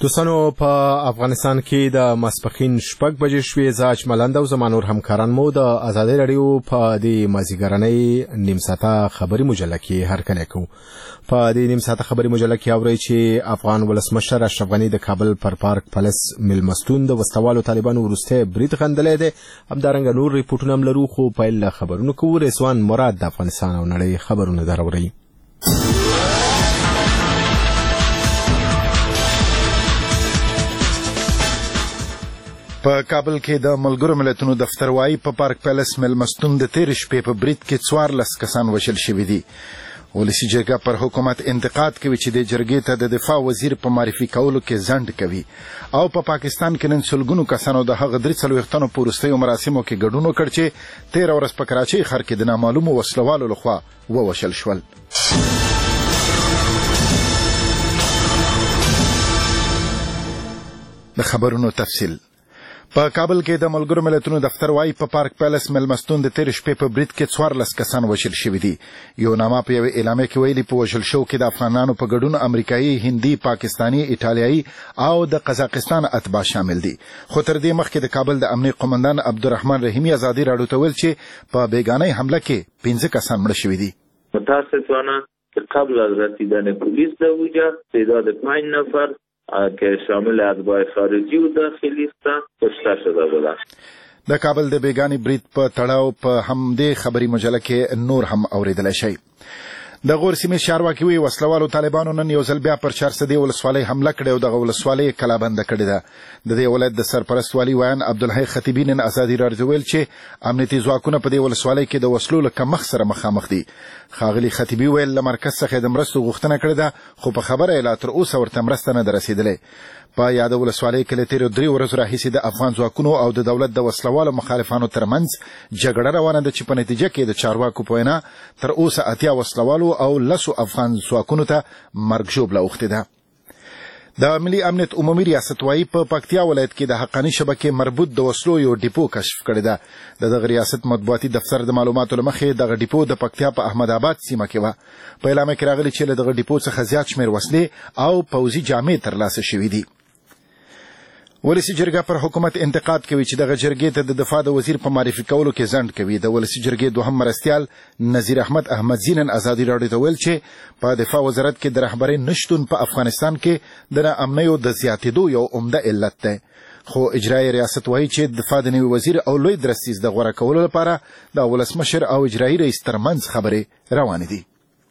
دوستانو په افغانستان کې د ماسپښین 6 بجې شوې زاج ملند او زمانور همکاران مو د ازادي رادیو په دې مازیګرنۍ نیم ساعته خبري مجله کې هرکلی کوو. په دې نیم ساعته خبري مجله کې اورئ چې افغان ولسمشر اشرف غني د کابل پر پارک پلس ملمستون د وسوالو طالبانو وروسته برید غندلی دی. همدارنګه نور ریپورټونه هم لرو، خو پیل خبرونه کوو. رضوان مراد د افغانستان او نړۍ خبرونه دروري. په کابل کې د ملګرو ملتونو دفتر وايي په پارک پیلس ملمستون د تیر شپې په برید کې 14 کسان وژل شوي دي. ولسی جرګه پر حکومت انتقاد کوي چې د جرګې ته د دفاع وزیر په معرفي کولو کې ځنډ کوي او په پاکستان کې نن سلګونو کسانو د هغه 43 په وروستیو مراسمو کې ګډون وکړ چې 13 ورځې په کراچۍ ښار کې د نامعلومو وسلوالو لخوا ووژل شول. د خبرونو تفصیل. په کابل کې د ملګرو ملتونو دفتر وايي په پارک پیلس ملمستون د تیر شپې په برید کې 14 کسان وژل شوي دي. یو نامه په یو اعلامیه کې ویلي په وژل شو کې د افغانانو په ګډون امریکایي، هندي، پاکستاني، ایټالیایي او د قزاقستان اتباع شامل دي. خو تر دې مخکې د کابل د امنیت قومندان عبدالرحمن رحیمی ازادي راډیو ته ویل چې په بیگانه حمله کې 15 کسان مړه شوي دي. متاسفانه قبل از رسیدن پلیس در اونجا تعداد 5 نفر که شامل اتباع خارجی و داخلی هستند کشته شده بودند. د کابل د بیگانی برید په تړاو په همدې خبري مجله کې نور هم اوریدل شي. د غور سیمې چارواکي وی وسلوالو طالبانو نن یو ځل بیا پر چارسدي ولسوالۍ حمله کړې او د ولسوالۍ کلابند کړې ده. د دې ولایت د سرپرست والی ویان عبدالحی خطیبی نن ازادي راډیو ویل چې امنیتي ځواکونه په دې ولسوالۍ کې د وسلو له کمښت سره مخامخ دي. ښاغلي خطیبی ویل له مرکز څخه د مرستو غوښتنه کړې ده، خو په خبره لا تر اوسه ورته مرسته نه ده رسېدلې. په یاد ولسوالۍ کې له تیرو 3 ورځو راهیسې د افغان ځواکونو او د دولت د وسلوالو مخالفانو ترمنځ جګړه روانه ده چې په نتیجه کې د چارواکو په وینا تر اوسه 80 وسلوالو او 10 افغان ځواکونو ته مرګ ژوبله اوښتې ده. د ملي امنیت عمومي ریاست وايي په پکتیا ولایت کې د حقاني شبکې مربوط د وسلو یو ډیپو کشف کړی ده. د دغه ریاست مطبوعاتي دفتر د معلوماتو له مخې دغه ډیپو د پکتیا په احمد آباد سیمه کې وه. په اعلامیه کې راغلي چې له دغه ډیپو څخه زیات شمېر وسلې او پوځي جامې ترلاسه شوي دي. ولسی جرګه پر حکومت انتقاد کوي چې دغه جرګې ته د دفاع د وزیر په معرفي کولو کې ځنډ کوي. د ولسی جرګې دوهم مرستیال نذیر احمد احمدزی نن ازادي راډیو ته ویل چې په دفاع وزارت کې د رهبرۍ نشتون په افغانستان کې د ناامنیو د زیاتېدو یو عمده علت دی. خو اجرایي ریاست وایي چې دفاع د نوي وزیر او لوی درستیز د غوره کولو لپاره د ولسمشر او اجرایي رئیس ترمنځ خبرې روانې دي.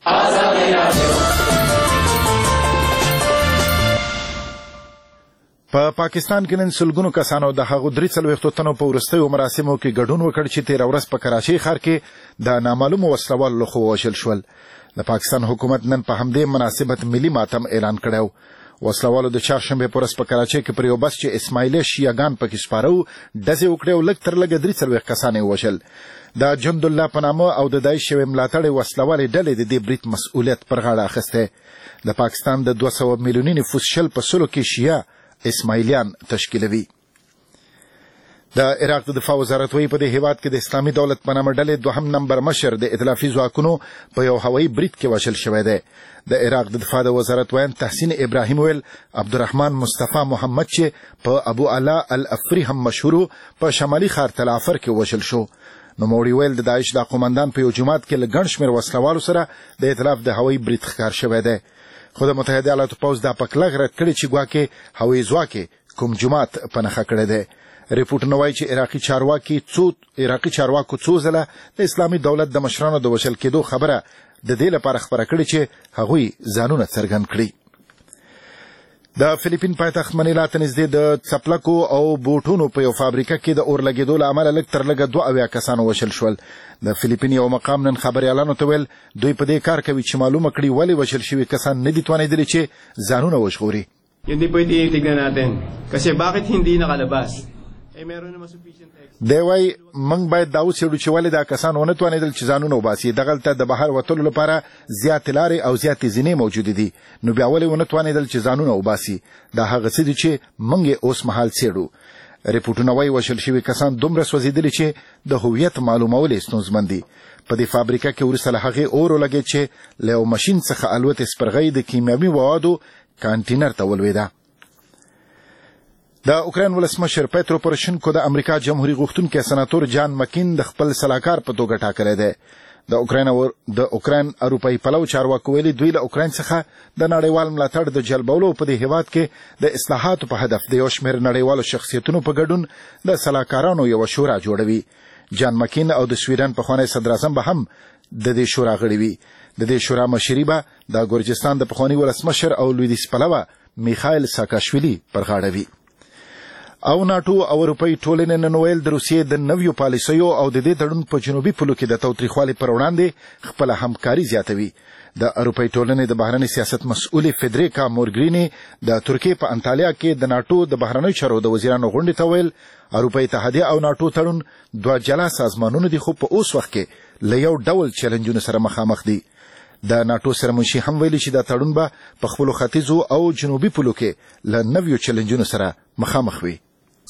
په پاکستان کې نن سلګونو کسانو د هغو 43 تنو په وروستیو مراسمو کې ګډون وکړ چې 13 ورځې په کراچۍ ښار کې د نامعلومو وسلوالو لخوا وژل شول. د پاکستان حکومت نن په همدې مناسبت ملي ماتم اعلان کړی. وسلوالو د چهارشنبې په ورځ په کراچۍ کې پر یو بس چې اسماعیلي شیعهګان پکې سپاره وو ډزې وکړې او لږ تر لږه 43 کسان یې وژل. د جند الله په نامه او د داعش یوې ملاتړې وسلوالې ډلې د دې برید مسؤلیت پر غاړه اخیستی. د پاکستان د 200 میلیوني نفوس 10% کې شیعه اسماعیلیان تشکیلوي. د عراق د دفاع وزارت وایي په دې هیواد کې د اسلامي دولت په نامه ډلې 2 نمبر مشر د ائتلافي ځواکونو په یو هوایي برید کې وژل شوی دی. د عراق د دفاع د وزارت ویان تحسین ابراهیم ویل عبدالرحمن مصطفی محمد چې په ابو علا الافری هم مشهورو په شمالي ښار تل عفر کې وژل شو. نوموړي ویل د داعش د قومندان په یو جومات کې له ګڼ شمېر وسلوالو سره د ائتلاف د هوایي برید ښکار شوی دی. خو د متحده ایالاتو پوځ دا په کلک رد کړي چې ګواکې هوایي ځواک کوم جومات په نښه کړی دی. ریپورټونه وایي چې عراقي چارواکو څو ځله د اسلامي دولت د مشرانو د وژل کېدو خبره د دې لپاره خپره کړې چې هغوی ځانونه څرګند کړي. د فلیپین پایتخت منیلا ته نږدې د څپلکو او بوټونو په یو فابریکه کې د اور لګېدو له امله لږ تر لږه 72 کسان وژل شول. د فلیپین یو مقام نن خبریالانو ته ویل دوی په دې کار کوي چې معلومه کړي ولې وژل شوي کسان نه دي توانېدلي چې ځانونه وژغوري. دی وایي موږ باید دا وڅېړو چې ولې دا کسان ونه توانېدل چې ځانونه وباسي. دغلته د بهر وتلو لپاره زیاتې لارې او زیاتې زینې موجودې دي، نو بیا ولې ونه توانېدل چې ځانونه وباسي. دا هغه څه دي چې موږ یې اوس مهال څېړو. ریپورټونه وایي وژل شوي کسان دومره سوځېدلي چې د هویت معلومول یې ستونزمن دي. په دې فابریکه کې وروسته له هغې اور ولګېد چې له یو ماشین څخه الوتې سپرغۍ د کیمیاوي موادو کانټینر ته ولوېده. د اوکراین ولسمشر پیترو پوروشنکو د امریکا جمهوریت غوښتونکي سناتور جان مکین د خپل سلاکار په توګه ټاکلی دی. د اوکراین اروپایي پلو چارواکو ویلي دوی له اوکراین څخه د نړیوال ملاتړ د جلبولو په دې هیواد کې د اصلاحاتو په هدف د یو شمېر نړیوالو شخصیتونو په ګډون د سلاکارانو یوه شورا جوړوي. جان مکین او د سویډن پخوانی صدراعظم به هم د دې شورا غړي وي. د دې شورا مشري به د ګورجستان د پخوانی ولسمشر او لویدیځ پلوه میخایل ساکاشویلی پر غاړه وي. او ناټو او اروپایي ټولنې نن ویل د روسیې د نویو پالیسیو او د دې تړون په جنوبي پولو کې د تاوتریخوالي پر وړاندې خپله همکاري زیاتوي. د اروپایي ټولنې د بهرني سیاست مسؤلې فدریکا مورګریني د ترکیې په انطالیا کې د ناټو د بهرنیو چارو د وزیرانو غونډې ته ویل اروپایي اتحادیه او ناټو تړون دوه جلا سازمانونه دي خو په اوس وخت کې له یو ډول چیلنجونو سره مخامخ دي. د ناټو سرمنشي هم ویلي چې دا تړون به په خپلو ختیځو او جنوبي پولو کې له نویو چیلنجونو سره مخامخ وي.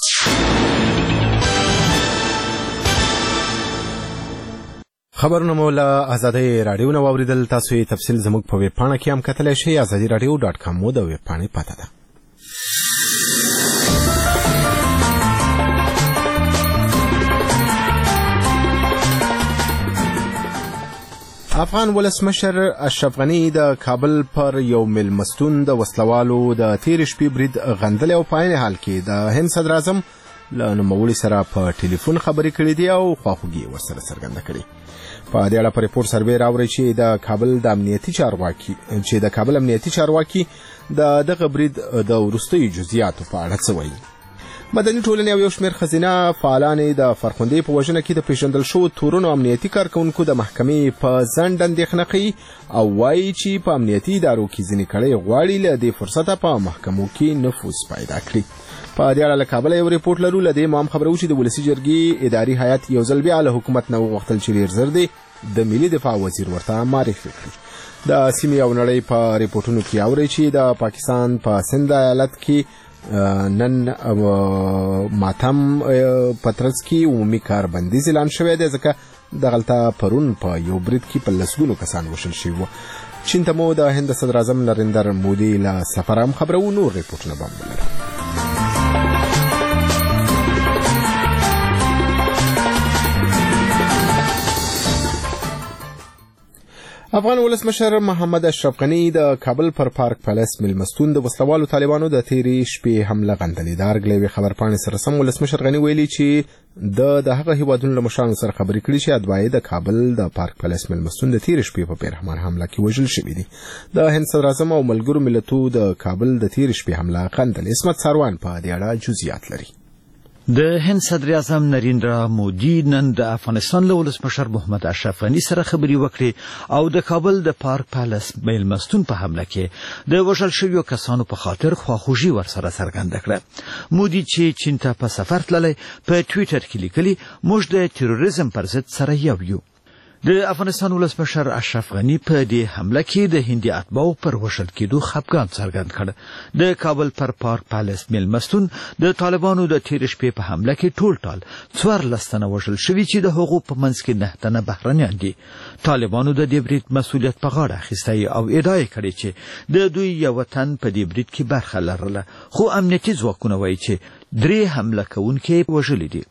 خبرونه مو له آزادۍ راډیو نه واوریدل. تاسو یې تفصیل زموږ په ویب پاڼه کې هم کتلی شئ. azadiradio.com مو د ویب پاڼې پته ده. افغان ولسمشر اشرف غني د کابل پر یو میلمستون د وسلوالو د تیر شپې برید غندلی او په عین حال کې د هند صدراعظم له نوموړي سره په ټلیفون خبرې کړې دي او خواخوږي ورسره څرګنده کړې. په دې اړه په ریپورت سروې راوړی چې د کابل امنیتي چارواکي د دغه برید د وروستیو جزئیاتو په اړه څه وایي. مدني ټولنې او یو شمېر ښځینه فعالانې د فرخندې په وژنه کې د پیژندل شوو تورنو امنیتي کارکوونکو د محکمې په ځنډ اندېښنه کوي او وایي چې په امنیتي ادارو کې ځینې کړۍ غواړي له دې فرصته په محکمو کې نفوذ پیدا کړي. په دې اړه له کابله یو ریپورټ لرو. له دې هم خبره چې د ولسي جرګې اداري هیات یو ځل بیا له حکومت نه وغوښتل چې ډېر ژر دی د ملي دفاع وزیر ورته معرفي کړي. د سیمې او نړۍ په ریپورټونو کې اوري چې د پاکستان په سند ایالت کې نن ماتم پترس کې عمومي کاربندیز اعلان شوی دی ځکه دغلته پرون په یو برید کې په لسګونو کسان وژل شوي وو. چین ته مو د هند صدراعظم نریندر مودي له سفره هم خبره و. نور ریپورټونه به هم ولرو. افغان ولسمشر محمد اشرف غني د کابل پر پارک پیلس میلمستون د وسلوالو طالبانو د تیرې شپې حمله غندلې. د ارګلوي خبرپاڼې سره سم ولسمشر غني ویلي چې د هغه هیوادونو له مشرانو سره خبرې کړې چې ادوایي د کابل د پارک پیلس میلمستون د تیرې شپې په پیرهمن حمله کې وژل شوي دي. د هند صدراعظم او ملګرو ملتونو د کابل د تیرې شپې حمله غندلې. اسمت ساروان په دې اړه جزئیات لري. د هند صدر اعظم نریندرا مودي نن د افغانستان له ولسمشر محمد اشرف غني سره خبرې وکړې او د کابل د پارک پیلس میلمستون په حمله کې د وژل شویو کسانو په خاطر خواخوږي ورسره څرګنده کړه. مودي چې چین ته په سفر تللی په ټویټر کې لیکلي موږ د تروریزم پر ضد سره یو. د افغانستان ولسمشر اشرف غني په دې حمله کې د هندي اتباعو پر وژل کېدو خفګان څرګند کړ. د کابل پر پارک پیلس میلمستون د طالبانو د تیر شپې په حمله کې ټول 14 تنه وژل شوي چې د هغو په منځ کې 9 تنه بهرنیان دي. طالبانو د دې برید مسؤلیت په غاړه اخیستی او ادعا کړې چې د دوی یو تن په دې برید کې برخه لرله، خو امنیتي ځواکونه وایي چې 3 حمله کوونکي وژل دي.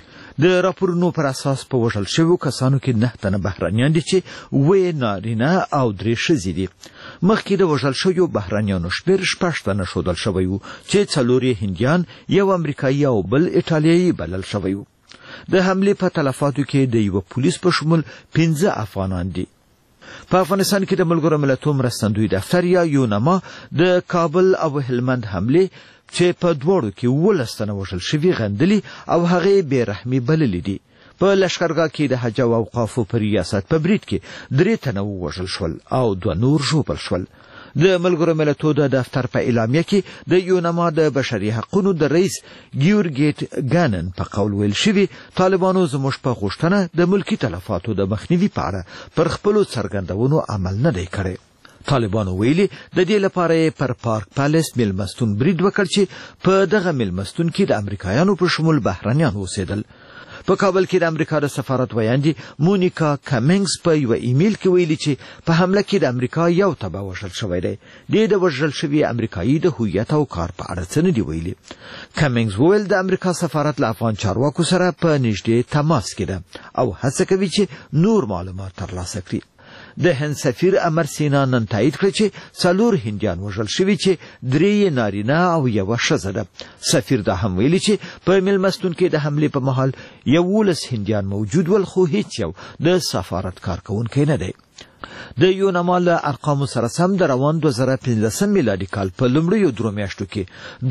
د راپورونو پر اساس په وژل شویو کسانو کې 9 تنه بهرنیان دي چې 2 نارینه او 3 ښځې دي. مخکې د وژل شویو بهرنیانو شمېر 6 تنه ښودل شوی و چې 4 هندیان، 1 امریکایي او بل ایټالیایي بلل شوی و. د حملې په تلفاتو کې د یو پولیس په شمول 15 افغانان دي. په افغانستان کې د ملګرو ملتونو مرستندوی دفتر یا یونما د کابل او هلمند حملې چې په دوړو کې 12 تنه وژل شوي غندلي او هغه بے رحمي بللي دي. په لشکرګاه کې د حج او اوقافو په ریاست په برید کې 3 تنه وژل شول او 2 نور ژوبل شول. د ملګرو ملتونو د دفتر په اعلامیه کې د یونما د بشري حقوقو د رئیس ګیورګیټ ګانن په قول ویل شوی طالبانو زموږ په غوښتنه د ملکی تلفاتو د مخنیوي په اړه پر خپلو څرګندونو عمل نه دی کړی. طالبانو ویلي د دې لپاره پر پارک پیلس میلمستون برید وکړ چې په دغه میلمستون کې د امریکایانو په شمول بهرنیان اوسېدل. په کابل کې د امریکا د سفارت ویاندې مونیکا کمنګز په یو ایمیل کې ویلي چې په حمله کې د امریکا یو تبع وژل شوی دی. د وژل شوي امریکایي د هویت او کار په اړه څه نه دي ویلي. کمنګز وویل د امریکا سفارت له افغان چارواکو سره په نږدې تماس کې ده او هڅه کوي چې نور معلومات ترلاسه کړي. د هند سفیر امر سینا نن تایید کړ چې 4 هندیان وژل شوي چې 3 نارینه او 1 ښځه ده. سفیر دا هم ویلي چې په میلمستون کې د حملې په مهال 11 هندیان موجود ول خو هیڅ یو د سفارت کارکونکی نه دی. د یوناما له ارقامو سره سم د روان 2015 میلادي کال په لومړیو 3 میاشتو کې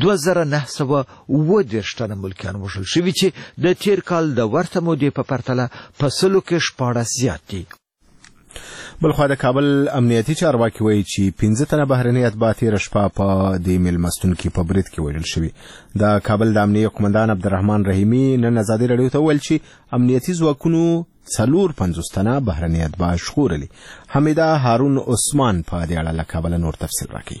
2930 تنه ملکیان وژل شوي چې د تیر کال د ورته مودې په پرتله په 100 کې 14 زیات دي. بلخوا د کابل امنیتي چارواکي وایي چې 15 تنه بهرني اتباع تېره شپه په د میلمستون کې په برید کې وژل شوي. د کابل د امنیه قومندان عبدالرحمن رحیمي نن ازادي راډیو ته وویل چې امنیتي ځواکونو 450 تنه بهرني اتباع ژغورلي. حمیده هارون عثمان په دې اړه له کابل نور تفصیل راکوي.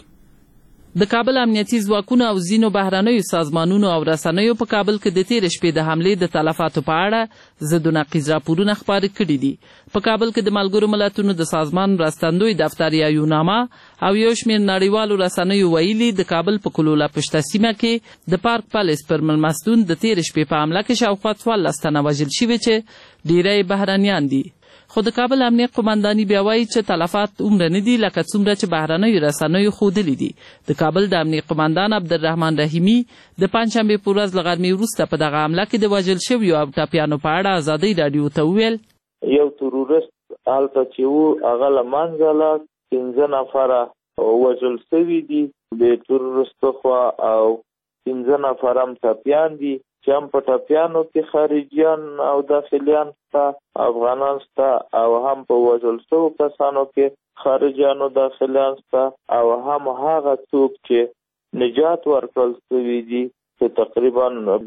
د کابل امنیتي ځواکونو او ځینو بهرنیو سازمانونو او رسنیو په کابل کې د تېرې شپې د حملې د تلفاتو په اړه ضد و نقیض راپورونه خپاره کړي دي. په کابل کې د ملګرو ملتونو د سازمان مرستندوی دفتر یا یوناما او یو شمېر نړیوالو رسنیو ویلي د کابل په کلوله پشته سیمه کې د پارک پالیس پر مېلمستون د تېرې شپې په حمله کې شاوخوا 14 تنه وژل شوي چې ډېری بهرنیان دي. خو د کابل امنیه قومنداني بیا وایي چې تلفات عمره نه دي لکه څومره چې بهرنیو رسنیو ښودلي دي. د کابل د امنیه قومندان عبدالرحمن رحیمي د پنجشنبې په ورځ له غرمې وروسته په دغه حمله کې د وژل شویو او ټپیانو په اړه ازادۍ راډیو ته وویل یو تروریست هلته چې و هغه له منځه لاړ 15 نفره وژل شوي دي د تروریستو خوا او 15 نفر هم ټپیان دي چې هم په ټپیانو کې خارجیان او داخلیان شته افغانان شته او هم په وژل شوو کسانو کې خارجیان او داخلیان شته او هم هغه څوک چې نجات ورکړل شوي دي چې تقریبا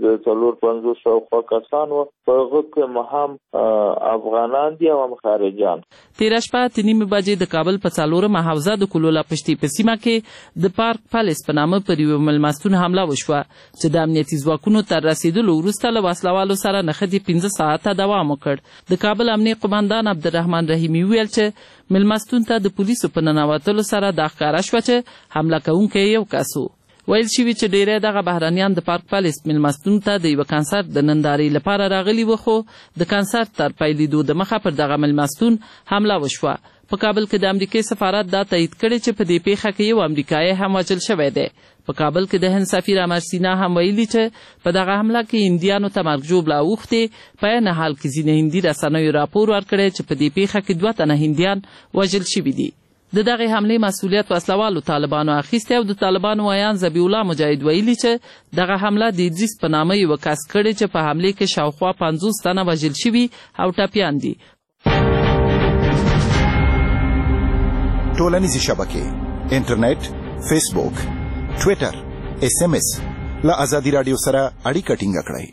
450 شاوخوا کسان وو په هغه کې هم افغانان دي او هم خارجیان. تېره شپه 3 بجې د کابل په 4مه حوزه د کلوله پشتي په سیمه کې د پارک پالیس په نامه پر یو میلمستون حمله وشوه چې د امنیتي ځواکونو تر رسیدلو وروسته له وسلوالو سره نښتې 15 ساعته دوام وکړ. د کابل امنیه قومندان عبدالرحمن رحیمي ویل چې میلمستون ته د پولیسو په ننوتلو سره دا ښکاره شوه چې حمله کوونکی یو کس و. ویل شوي چې ډیری دغه بهرنیان د پارک پالیس میلمستون ته د یو کنسرت د نندارې لپاره راغلي وو خو د کنسرت تر پیلېدو د مخه پر دغه میلمستون حمله وشوه. په کابل کې د امریکای سفارت دا تایید کړی چې په دې پیښه کې یو امریکایي هم وژل شوی دی. په کابل کې د هند سفیر امر سینا هم ویلي چې په دغه حمله کې هندیانو ته مرګ ژوبله اوښتې. په عین حال کې ځینې هندي رسنیو راپور ورکړی چې په دې پیښه کې 2 تنه هندیان وژل شوي دي. د دغه حملې مسؤلیت وسلوالو طالبانو اخیستی او د طالبانو ویان ذبیح الله مجاهد ویلي چې دغه حمله د ادریس په نامه یو کس کړې چې په حملې کې شاوخوا 50 تنه وژل شوي او ټپیان دي. ټولنیزې شبکې انټرنیټ، فیسبوک، ټویټر، SMS له ازادي راډیو سره اړیکه ټینګه کړئ.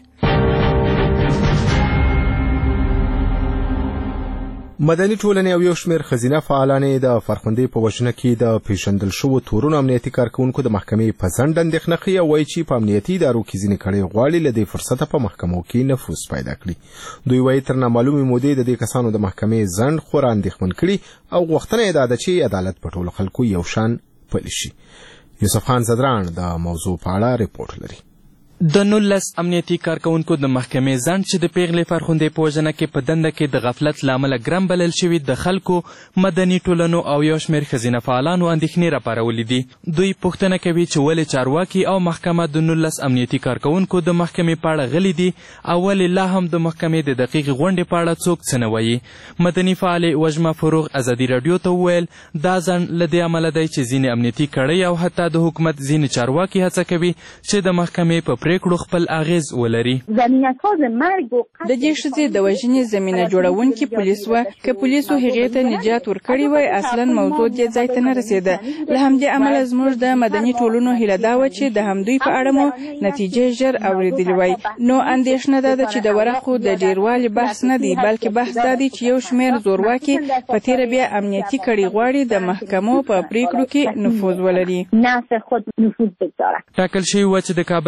مدني ټولنې او یو شمېر ښځینه فعالانې د فرخندې په وژنه کې د پیژندل شوو تورونو امنیتي کارکوونکو د محکمې په ځنډ اندېښنه ښیي او وایي چې په امنیتي ادارو کې ځینې کړۍ غواړي له دې فرصته په محکمو کې نفوذ پیدا کړي. دوی وایي تر نامعلومې مودې د دې کسانو د محکمې ځنډ خورا اندېښمن کړي او غوښتنه یې دا ده چې عدالت په ټولو خلکو یو شان پلی شي. یوسف خان زدران د موضوع په اړه ریپورت لري. د 19 امنیتي کارکوونکو د محکمې ځنډ چې د پیغلې فرخندې په وژنه کې په دنده کې د غفلت له امله ګرم بلل شوي د خلکو، مدني ټولنو او یو شمېر ښځینه فعالانو اندېښنې راپارولې دي. دوی پوښتنه کوي چې ولې چارواکي او محکمه د 19 امنیتي کارکوونکو د محکمې په اړه غلي دي او ولې لا هم د محکمې د دقیقې غونډې په اړه څوک څه نه وایي. مدني فعالې وژمه فروغ ازادي راډیو ته وویل دا ځنډ له دې امله دی چې ځینې امنیتي کړۍ او حتی د حکومت ځینې چارواکي هڅه کوي چې د محکمې په پریکړو خپل اغیز ولري. د دې ښځې د وژنې زمینه جوړونکي پولیس و که پولیسو هغې ته نجات ورکړی وای اصلا موضوع دې ځای ته نه رسېده. له همدې امله زموږ د مدني ټولنو هیله دا وه چې د همدوی په اړه مو نتیجې ژر اورېدلې وای. نو اندېښنه دا ده چې د ورقو د ډیروالي بحث نه دی بلکې بحث دا دی چې یو شمېر زورواکي په تېره بیا امنیتي کړۍ غواړي د محکمو په پریکړو کې نفوذ ولري. ټاکل شوي وه چې د کابل ابتدایي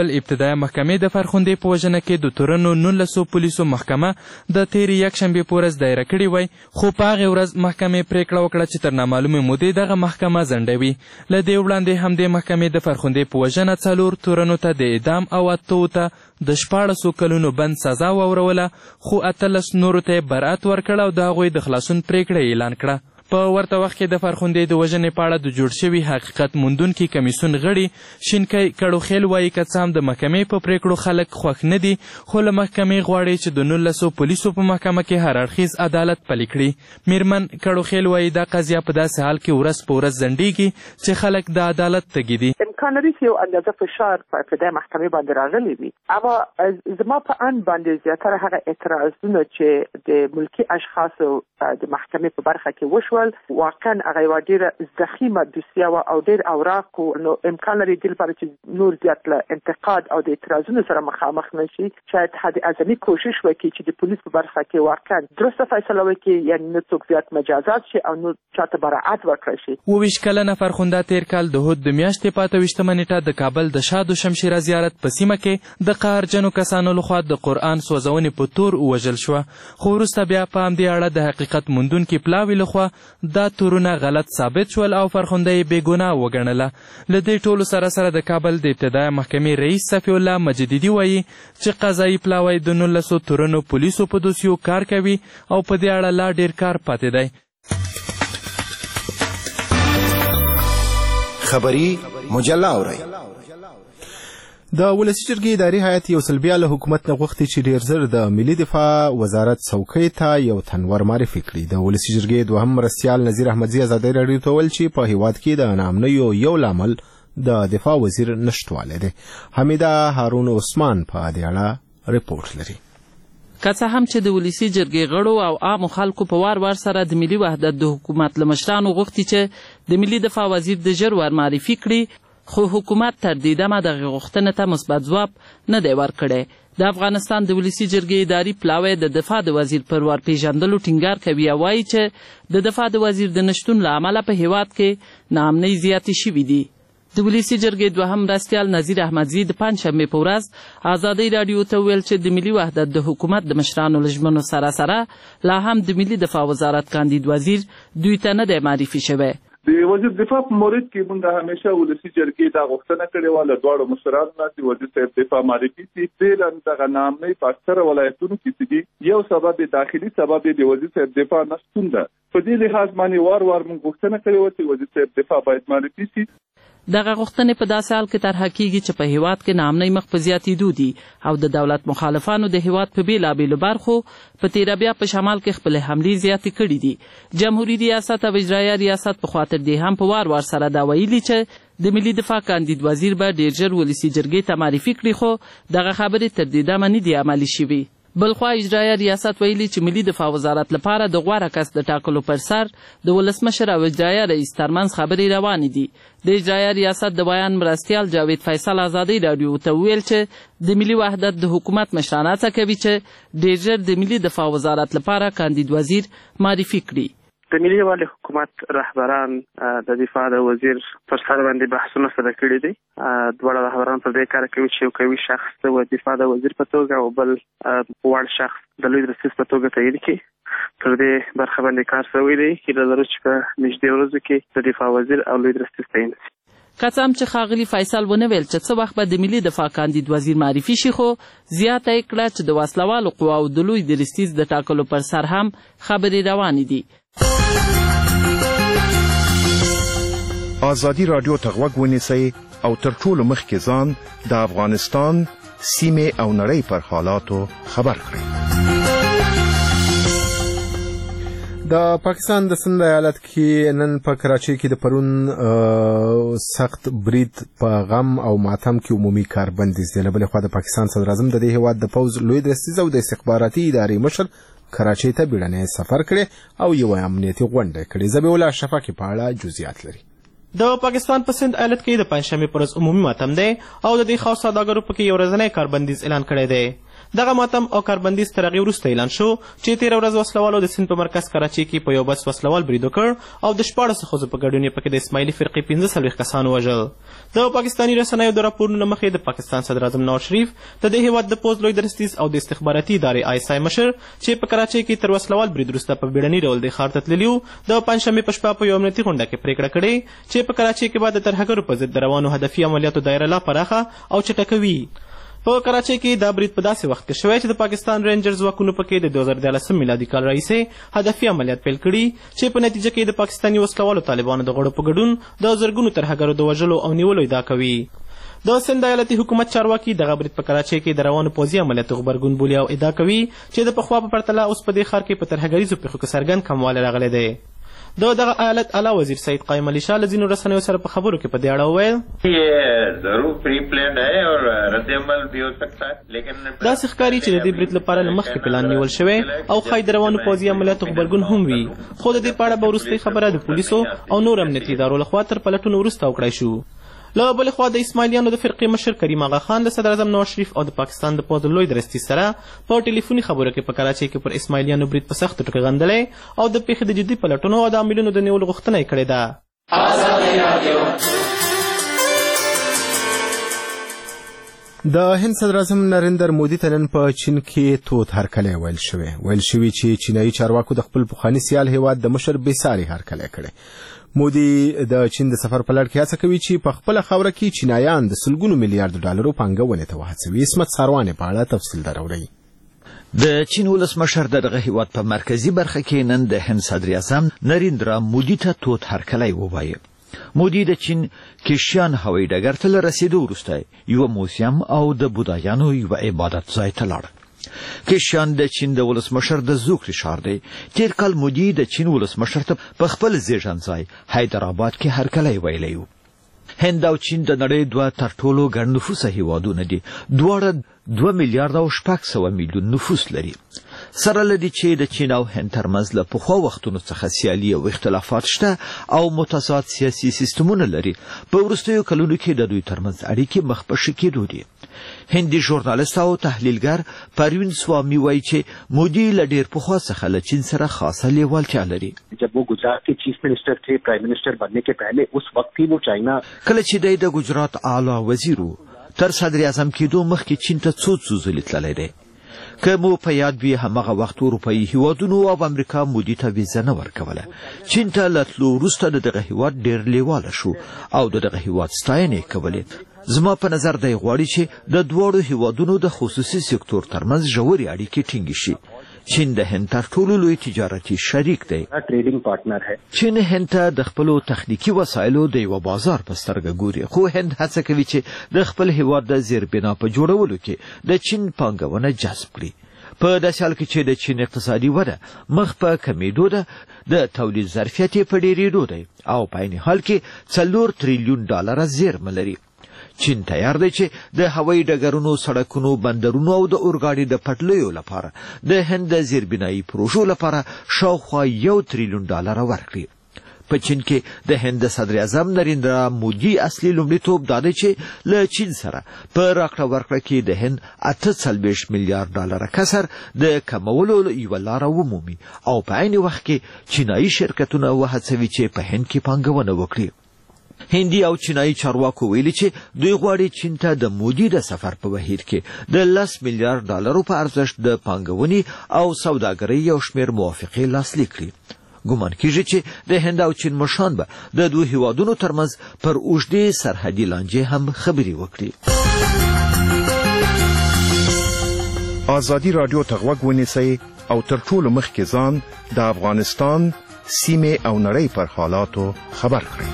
ابتدایه محکمې د فرخندې په وژنه کې د تورنو 1900 پولیسو محکمه د تېرې یکشنبې په ورځ دایره کړې وای، خو په هغې ورځ محکمې پرېکړه وکړه چې تر نامعلومې مودې دغه محکمه ځنډوي. له دې وړاندې همدې محکمې د فرخندې په وژنه 4 تورنو ته د اعدام او 8 ته د 14 کلونو بند سزا واوروله، خو 18 نورو ته یې برأت ورکړ او د هغوی د خلاصون پرېکړه اعلان کړه. په ورته وخت کې د فرخندې د وژنې په اړه د جوړ شوي حقیقت موندونکي کمیسیون غړي شینکۍ کړوخیل وایي که څه هم د محکمې په پرېکړو خلک خوښ نه دي، خو له محکمې غواړي چې د 1900 پولیسو په محکمه کې هر اړخیز عدالت پلي کړي. میرمن کړوخیل وایي دا قضیه په داسې حال کې ورځ په ورځ ځنډېږي چې خلک د عدالت تږي دي. امکان لري چې یو اندازه فشار په ابتدایي محکمې باندې راغلی وي، اما زما په اند باندې زیاتره هغه اعتراضونه چې د ملکي اشخاصو د محکمې په برخه کې وشول واقعا هغه یوه ډېره ضخیمه دوسیه وه او ډېر اوراق وو، نو امکان لري دې لپاره چې نور زیات له انتقاد او د اعتراضونو سره مخامخ نه شي. شاید اتحاد اعظمي کوشش وکړي چې د پولیس په برخه کې واقعا درسته فیصله وکړي، یعنې نه څوک زیات مجازات شي او نه چاته براعت ورکړی شي. 22 کلنه فرخنده تېر کال د هود د میاشتې په 28 نیټه د کابل د شاد و شمشیره زیارت په سیمه کې د قهرجنو کسانو لخوا د قرآن سوځونې په تور ووژل شوه، خو وروسته بیا په همدې اړه د حقیقت موندونکي پلاوي لخوا دا تورونه غلط ثابت شول او فرخنده یې بېګناه وګڼله. له دې ټولو سره سره د کابل د ابتدایه محکمې رئیس صفی الله مجددي وایي چې قضایي پلاوی د 1900 تورنو پولیسو په دوسیو کار کوي او په دې اړه لا ډېر کار پاتې دی. خبری مجله اورئ. د ولسي جرګې اداري هیئت یو ځل بیا له حکومت نه غوښتي چې ډېر ژر د ملي دفاع وزارت څوکۍ ته یو تنور معرفي کړي. د ولسي جرګې دوهم مرستیال نظیر احمدزي ازادۍ راډیو ته وویل چې په هیواد کې د ناامنیو یو لامل د دفاع وزیر نشتوالی دی. حمیده هارون عثمان په دې اړه ریپورټ لري. که څه هم چې د ولسي جرګې غړو او عامو خلکو په وار وار سره د ملي وحدت د حکومت له مشرانو غوښتي چې د ملي دفاع وزیر د ژر ور معرفي کړي، خو حکومت تر دې دمه دغې غوښتنې ته مثبت ځواب نه دی ورکړی. د افغانستان د ولسي جرګې اداري پلاوی د دفاع د وزیر پر ور پیژندلو ټینګار کوي او وایي چې د دفاع د وزیر د نشتون له امله په هیواد کې ناامنۍ زیاتې شوي دي. د ولسي جرګې دوهم مرستیال نظیر احمدزي د پنجشنبې په ورځ ازادۍ راډیو ته ویل چې د ملي وحدت د حکومت د مشرانو له ژمنو سره سره لا هم د ملي دفاع وزارت کاندید وزیر دوی ته نه دی معرفي شوی. د وزیر دفاع په مورد کې موږ همیشه ولسي جرګې دا غوښتنه کړې وه له دواړو مشرانو نه چې وزیر صاحب دفاع معرفي شي. فعلا دغه ناامنۍ په اکثره ولایتونو کې دي. یو سبب داخلي سبب د وزیر صاحب دفاع نشتون ده. په دې لحاظ باندې وار وار موږ غوښتنه کړې وه چې وزیر صاحب دفاع باید معرفي شي. دغه غوښتنې په داسې حال کې طرحه کیږي چې په هیواد کې ناامنۍ مخ په زیاتېدو دي او د دولت مخالفانو د هیواد په بېلابېلو برخو په تېره بیا په شمال کې خپلې حملې زیاتې کړي دي. جمهوري ریاست او اجرایه ریاست په خاطر دې هم په وار وار سره دا ویلي چې د ملي دفاع کاندید وزیر به ډېر ژر ولسي جرګې ته معرفي کړي، خو دغه خبرې تر دې دمه نه دي عملي شوي. بلخوا اجرایه ریاست ویلي چې ملي دفاع وزارت لپاره د غوره کس د ټاکلو پر سر د ولسمشر او اجرایه رئیس ترمنځ خبرې روانې دي. د اجرایه ریاست د بیان مرستیال جاوید فیصل ازادۍ راډیو ته وویل چې د ملي وحدت د حکومت مشران هڅه کوي چې ډېر ژر د ملي دفاع وزارت لپاره کاندید وزیر معرفي کړي. د ملي یووالي حکومت رهبران د دفاع د وزیر پر سر باندې بحثونه سره کړي دي. دواړه رهبران پر دې کار کوي چې یو قوي شخص د دفاع د وزیر په توګه او بل وړ شخص د لوی درستیز په توګه تعیین کړي. پر دې برخه باندې کار شوی دی. هیله لرو چې په نږدې ورځو کې د دفاع وزیر او لوی درستیز تعیین شي. که څه هم چې ښاغلي فیصل ونه ویل چې څه وخت به د ملي دفاع کاندید وزیر معرفي شي، خو زیاته یې کړه چې د وسلوالو قواو د لوی درستیز د ټاکلو پر سر هم خبرې روانې دي. ازادي راډیو ته غوږ ونیسئ او تر ټولو مخکې ځان د افغانستان سیمې او نړۍ پر حالاتو خبر کړئ. د پاکستان د سند ایالت کې نن په کراچۍ کې د پرون سخت برید په غم او ماتم کې عمومي کاربندیز دی. له بلې خوا د پاکستان صدر اعظم د دې هیواد د پوځ لوی درستیز او د استخباراتي ادارې مشر کراچۍ ته بیړنی سفر کړی او یو امنیتي غونډه کړې. ذبیح الله اشرفي په اړه جزئیات لري. د پاکستان په سند ایالت کې د پنجشنبې پر ورځ عمومي ماتم دی او د دې خاص سوداګرو پکې یو ورځنی کاربندیز اعلان کړی دی. دغه ماتم او کاربندیز تر هغې وروسته اعلان شو چې تېره ورځ وسلوالو د سیند په مرکز کراچۍ کې په یو بس وسلوال برید وکړ او د 14 ښځو په ګډون یې پکې د اسماعیلي فرقې 15 کسان ووژل. د پاکستاني رسنیو د راپورونو مخې د پاکستان صدراعظم نواز شریف د دې هېواد د پوځ لوی درستیز او د استخباراتي ادارې ISI مشر چې په کراچۍ کې تر وسلوال برید وروسته په بیړني ډول دې ښار ته تللي وو د پنجشنبې په شپه په یو امنیتي غونډه کې پرېکړه کړې چې په کراچۍ کې به د ترهګرو په ضد د روانو هدفي عملیاتو دایره لا پراخه او چټکه وي. په کراچۍ کې دا برید په داسې وخت کې شوی چې د پاکستان رینجر ځواکونو پکې د 2013 میلادي کال راهیسې هدفي عملیات پیل کړي چې په نتیجه کې د پاکستاني وسلوالو طالبانو د غړو په ګډون د زرګونو ترهګرو د وژلو او نیولو ادعا کوي. د سند ایالتي حکومت چارواکي دغه برید په کراچۍ کې د روانو پوځي عملیاتو غبرګون بولي او ادعا کوي چې د پخوا په پرتله اوس په دې ښار کې په ترهګریزو پیښو کې څرګند کموالی راغلی دی. دغه ایالت اعلی وزیر سید قایم علي شاه له ځینو رسنیو سره په خبرو کې په دې اړه وویل داسې ښکاري چې د دې برید لپاره له مخکې پلان نیول شوی او ښایي د روانو پوځي عملیاتو غبرګون هم وي، خو د دې په اړه به وروستۍ خبره د پولیسو او نور امنیتي ادارو لخوا تر پلټونو وروسته وکړی شو. له بلې خوا د اسماعیلیانو د فرقې مشر کریم آغا خان د صدراعظم نواز شریف او د پاکستان د پوځ لوی درستیز سره په ټلیفوني خبرو کې په کراچۍ کې پر اسماعیلیانو برید په سختو ټکو غندلی او د پیښې د جدي پلټنو او د عاملینو د نیولو غوښتنه یې کړې ده. د هند صدراعظم نریندر مودي ته نن په چین کې تود هرکلی ویل شوی چې چینایي چارواکو د خپل پخواني سیال هیواد د مشر بېساري هرکلی کړی. مودي د چین د سفر په لړ کې هڅه کوي چې په خپله خاوره کې چینایان د سلګونو میلیارډ ډالرو پانګونې ته وهڅوي. عصمت ساروانې په اړه تفصیل دراوړي. د چین ولسمشر دغه هیواد په مرکزی برخه کې نن د هند صدراعظم نریندرا مودي ته تود هرکلی ووایه. مودي د چین کیشان هوایي ډګر ته له رسیدو وروسته یو موزیم او د بودایانو یو عبادت ځای ته لاړ. کیشان د چین د ولسمشر د زوکړې ښار دی. تیر کال مودي د چین ولسمشر ته په خپل زیږن ځای حیدرآباد کې هرکلی ویلی و. هند او چین د نړۍ دوه تر ټولو ګڼ نفوسه هیوادونه دي. دواړه 2 میلیارډ او 600 میلیون نفوس لري. سره لدی چې د چین او هند ترمنځ له پخوا وختونو څخه سیالي او اختلافات شته او متضاد سیاسي سیستمونه لري. په وروستیو کلونو کې د دوی ترمنځ اړیکې مخ په ښه کېدو دي. هندي ژورنالست او تحلیلګر پروین سوامی وایي چې مودي له ډېر پخوا څخه له چین سره خاصه لیوالتیا لري. जब वो गुजरात के चीफ मिनिस्टर थे, प्राइम मिनिस्टर बनने के पहले उस वक्त ही वो China کله چې د ګجرات اعلی وزیر تر صدر اعظم کېدو مخکې چین ته څو ځلې تللی دی. که مو په یاد وي همغه وخت اروپایي هیوادونو او امریکا مودي ته ویزه نه ورکوله. چین ته له تلو وروسته دغه هیواد ډېر لیواله شو او دغه هیواد ستاینې کولې. زما په نظر دی غواړي چې د دواړو هیوادونو د خصوصي سکتور ترمنځ ژورې اړیکې ټینګې شي. چین د هند تر ټولو لوی تجارتي شریک دی. ټریډینګ پارټنر ہے. چین هند ته د خپلو تخنیکي وسایلو د یو بازار په سترګه ګوري، خو هند هڅه کوي چې د خپل هیواد د زیربنا په جوړولو کې د چین پانګونه جذب کړي. په داسې حال کې چې د چین اقتصادي وده مخ په کمیدو ده، د تولید ظرفیت یې په ډېرېدو دی او په عین حال کې 4 تریلیون ډالره زیرمه لري. چین تیار دی چې د هوایي ډګرونو، سړکونو، بندرونو او د اورګاډي د پټلیو لپاره د هند د زیربنایي پروژو لپاره شاوخوا 1 تریلیون ډالره ورکړي. په چین کې د هند صدر اعظم نریندرا مودي اصلي لومړیتوب دا دی چې له چین سره په راکړه ورکړه کې د هند 48 میلیارډ ډالره کسر د کمولو یوه لاره ومومي او په عین وخت کې چینایي شرکتونه وهڅوي چې په هند کې پانګونه وکړي. هندي او چینایي چارواکو ویلي چې دوی غواړي چین ته د مودي د سفر په بهیر کې د 10 میلیارډ ډالرو په ارزښت د پانګونې او سوداګرۍ یو شمېر موافقې لاسلیک کړي. ګومان کیږي چې د هند او چین مشران به د دوه هیوادونو ترمنځ پر اوږدې سرحدي لانجې هم خبرې وکړي. ازادي رادیو ته غوږ ونیسئ او تر ټولو مخکې ځان د افغانستان سیمه او نړۍ پر حالاتو خبر کړئ.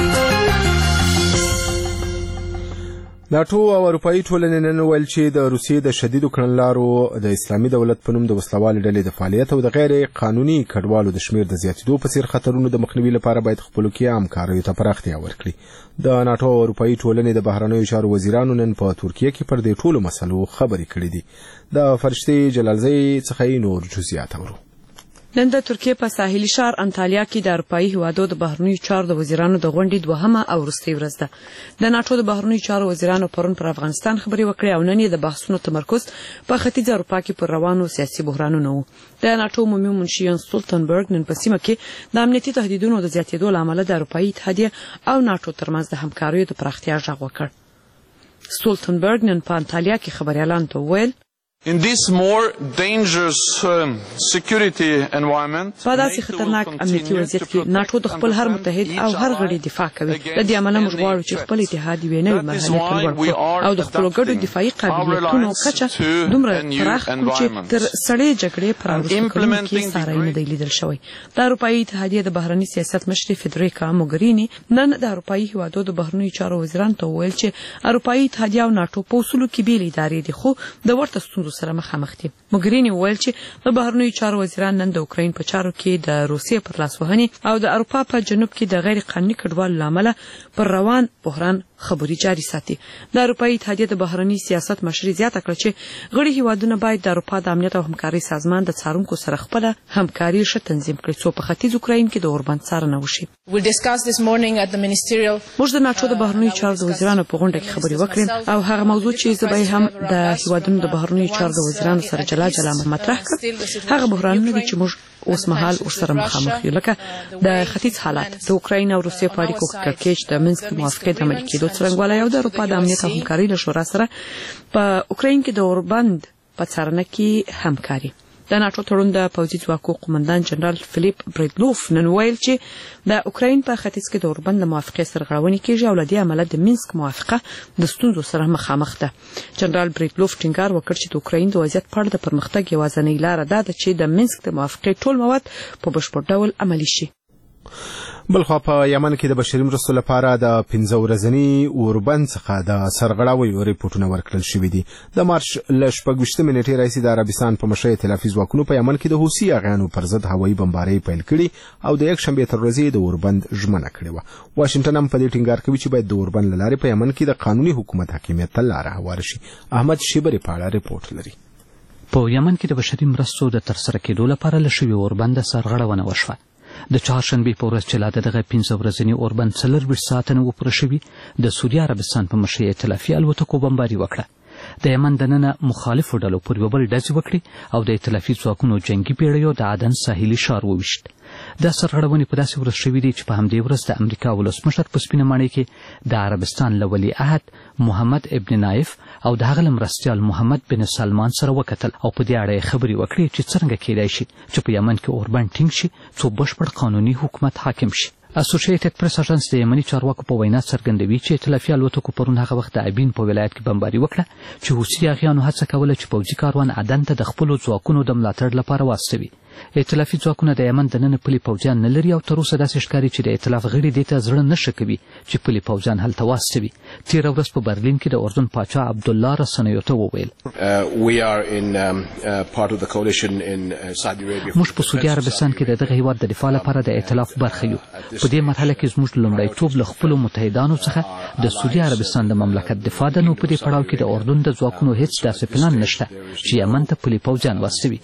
ناټو او اروپایي ټولنې نن ویل چې د روسیې د شدیدو کړنلارو د اسلامي دولت په نوم د وسلوالې ډلې د فعالیت او د غیر قانوني کډوالو د شمېر د زیاتېدو په څیر خطرونو د مخنیوي لپاره باید خپلو کې همکاریو ته پراختیا ورکړي. د ناټو او اروپایي ټولنې د بهرنیو چارو وزیرانو نن په ترکیه کې پر دې ټولو مسلو خبرې کړې دي. د فرشتي جلالزۍ څخه نور جزئیات اورو. نن د ترکیه په ساحلي ښار انټالیا کې د اروپایي هیوادو د بهرنیو چارو د وزیرانو د غونډې دوهمه او وروستۍ ورځ ده. د ناټو د بهرنیو چارو وزیرانو پرون پر افغانستان خبرې وکړې او نن یې د بحثونو تمرکز په ختیځ اروپا کې پر روانو سیاسي بحرانونو و. د ناټو عمومي منشي یانس ستولتنبرګ نن په سیمه کې د امنیتي تهدیدونو د زیاتېدو له امله د اروپایي اتحادیه او ناټو ترمنځ د همکاریو د پراختیا غږ وکړ. ستولتنبرګ نن په انټالیا کې خبريالانو ته وویل In this more dangerous security environment په داسې خطرناک امنیتي وضعیت کې ناټو د خپل هر متحد او هر غړي دفاع کوي. د دې امله موږ غواړو چې خپل اتحاد یوې نوې مرحلې ته لوړ کړو او د خپلو ګډو دفاعي قابلیتونو کچه دومره پراخ کړو چې تر سړې جګړې پر وروسته کلونو کې ساری نه دی لیدل شوی. د اروپایي اتحادیې د بهرني سیاست مشري فدریکا موګرینی نن د اروپایي هیوادو د بهرنیو چارو وزیرانو ته وویل چې اروپایي اتحادیه او ناټو په اصولو کې بیل ادارې دي خو د ورته ستونزو سره مخامخ دي. موګرینی وویل چې د بهرنیو چارو وزیران نن د اوکراین په چارو کې د روسیې پر لاسوهنې او د اروپا په جنوب کې د غیر قانوني کډوالو له امله پر روان بحران خبري جاري ساتي. د اروپایي اتحادیې د بهرني سیاست مشري زیاته کړه چې غړي هیوادونه باید د اروپا د امنیت او همکاري سازمان د څارونکو سره خپل همکاري ښه تنظیم کړي څو په ختیځ اوکراین کې د اوربند څارنه وشي. موږ د ناټو د بهرنیو چارو د وزیرانو په غونډه کې خبرې وکړې او هغه موضوع چې زه به هم د هیوادونو د بهرنیو چارو د وزیرانو سره جلا جلا مطرح کړ هغه بحرانونه دي چې موږ اوس مهال ورسره مخامخ یو، لکه د ختیځ حالات، د اوکراین او روسیې په اړیکو کې کړکېچ، د منسک موافقې د عملي کېدو څرنګوالی او د اروپا د امنیت او همکارۍ له شورا سره په اوکراین کې د اوربند په څارنه کې همکاري. د ناټو تړون د پوځي ځواکو قومندان جنرال فلیپ بریدلوف نن ویل چې د اوکراین په ختیځ کې د اوربند د موافقې سرغړونې کېږي او له دې امله د منسک موافقه د ستونزو سره مخامخ ده. جنرال بریدلوف ټینګار وکړ چې د اوکراین د وضعیت په اړه د پرمختګ یوازینۍ لاره دا ده چې د منسک د موافقې ټول مواد په بشپړ ډول عملي شي. بلخوا په یمن کې د بشري مرستو لپاره د 15 ورځني اوربند څخه د سرغړاویو ریپورتونه ورکړل شوي دي. د مارچ ل 26 نیټې راځي د عربستان په مشرۍ ائتلافي ځواکونو په یمن کې د حوثي اغیانو پر ضد هوایي بمبارۍ پیل کړي او د یک شنبې تر ورځې د اوربند ژمنه کړې وه. واشنگټن هم په دې ټینګار کوي چې باید د اوربند له لارې په یمن کې د قانوني حکومت حاکمیت ته لاره هواره شي. احمد شیبري په اړه ریپورت لري. په یمن کې د بشري مرستو د ترسره کېدو لپاره له شوي اوربند سرغړونه وشوه. د چهارشنبې په ورځ چې لا دغه 15 ورځني اوربند 24 ساعته نه و پوره شوي، د سعودي عربستان په مشرۍ ائتلافي الوتکو بمباري وکړه. د یمن دننه مخالفو ډلو پر یو بل ډزې وکړې او د ائتلافي ځواکونو جنګي پیړیو د عدن ساحلي ښار وویشت. دا سرغړونې په داسې ورځ شوي دي چې په همدې ورځ د امریکا ولسمشر په سپینه ماڼۍ کې د عربستان له ولیعهد محمد ابن نایف او د هغه له مرستیال محمد بن سلمان سره وکتل او په دې اړه یې خبرې وکړې چې څرنګه کیدای شي چې په یمن کې اوربند ټینګ شي څو بشپړ قانوني حکومت حاکم شي. اسوسییټډ پریس اژانس د یمني چارواکو په وینا څرګندوي چې ائتلافي الوتکو پرون هغه وخت د ابین په ولایت کې بمباري وکړه چې حوثي اغیانو هڅه کوله چې پوځي کاروان عدن ته د خپلو ځواکونو د ملاتړ لپاره واستوي. ائتلافي ځواکونه د یمن دننه پلي پوځیان نه لري او تر اوسه داسې ښکاري چې د ائتلاف غړي دې ته زړه نه ښه کوي چې پلي پوځیان هلته واستوي. تېره ورځ په برلین کې د اردن پاچا عبدالله رسنیو ته وویل موږ په سعودي عربستان کې د دغه هیواد د دفاع لپاره د ائتلاف برخه یو. په دې مرحله کې زموږ لومړیتوب له خپلو متحدانو څخه د سعودي عربستان د مملکت دفاع ده. نو په دې پړاو کې د اردن د ځواکونو هیڅ داسې پلان نشته چې یمن ته پلي پوځیان واستوي.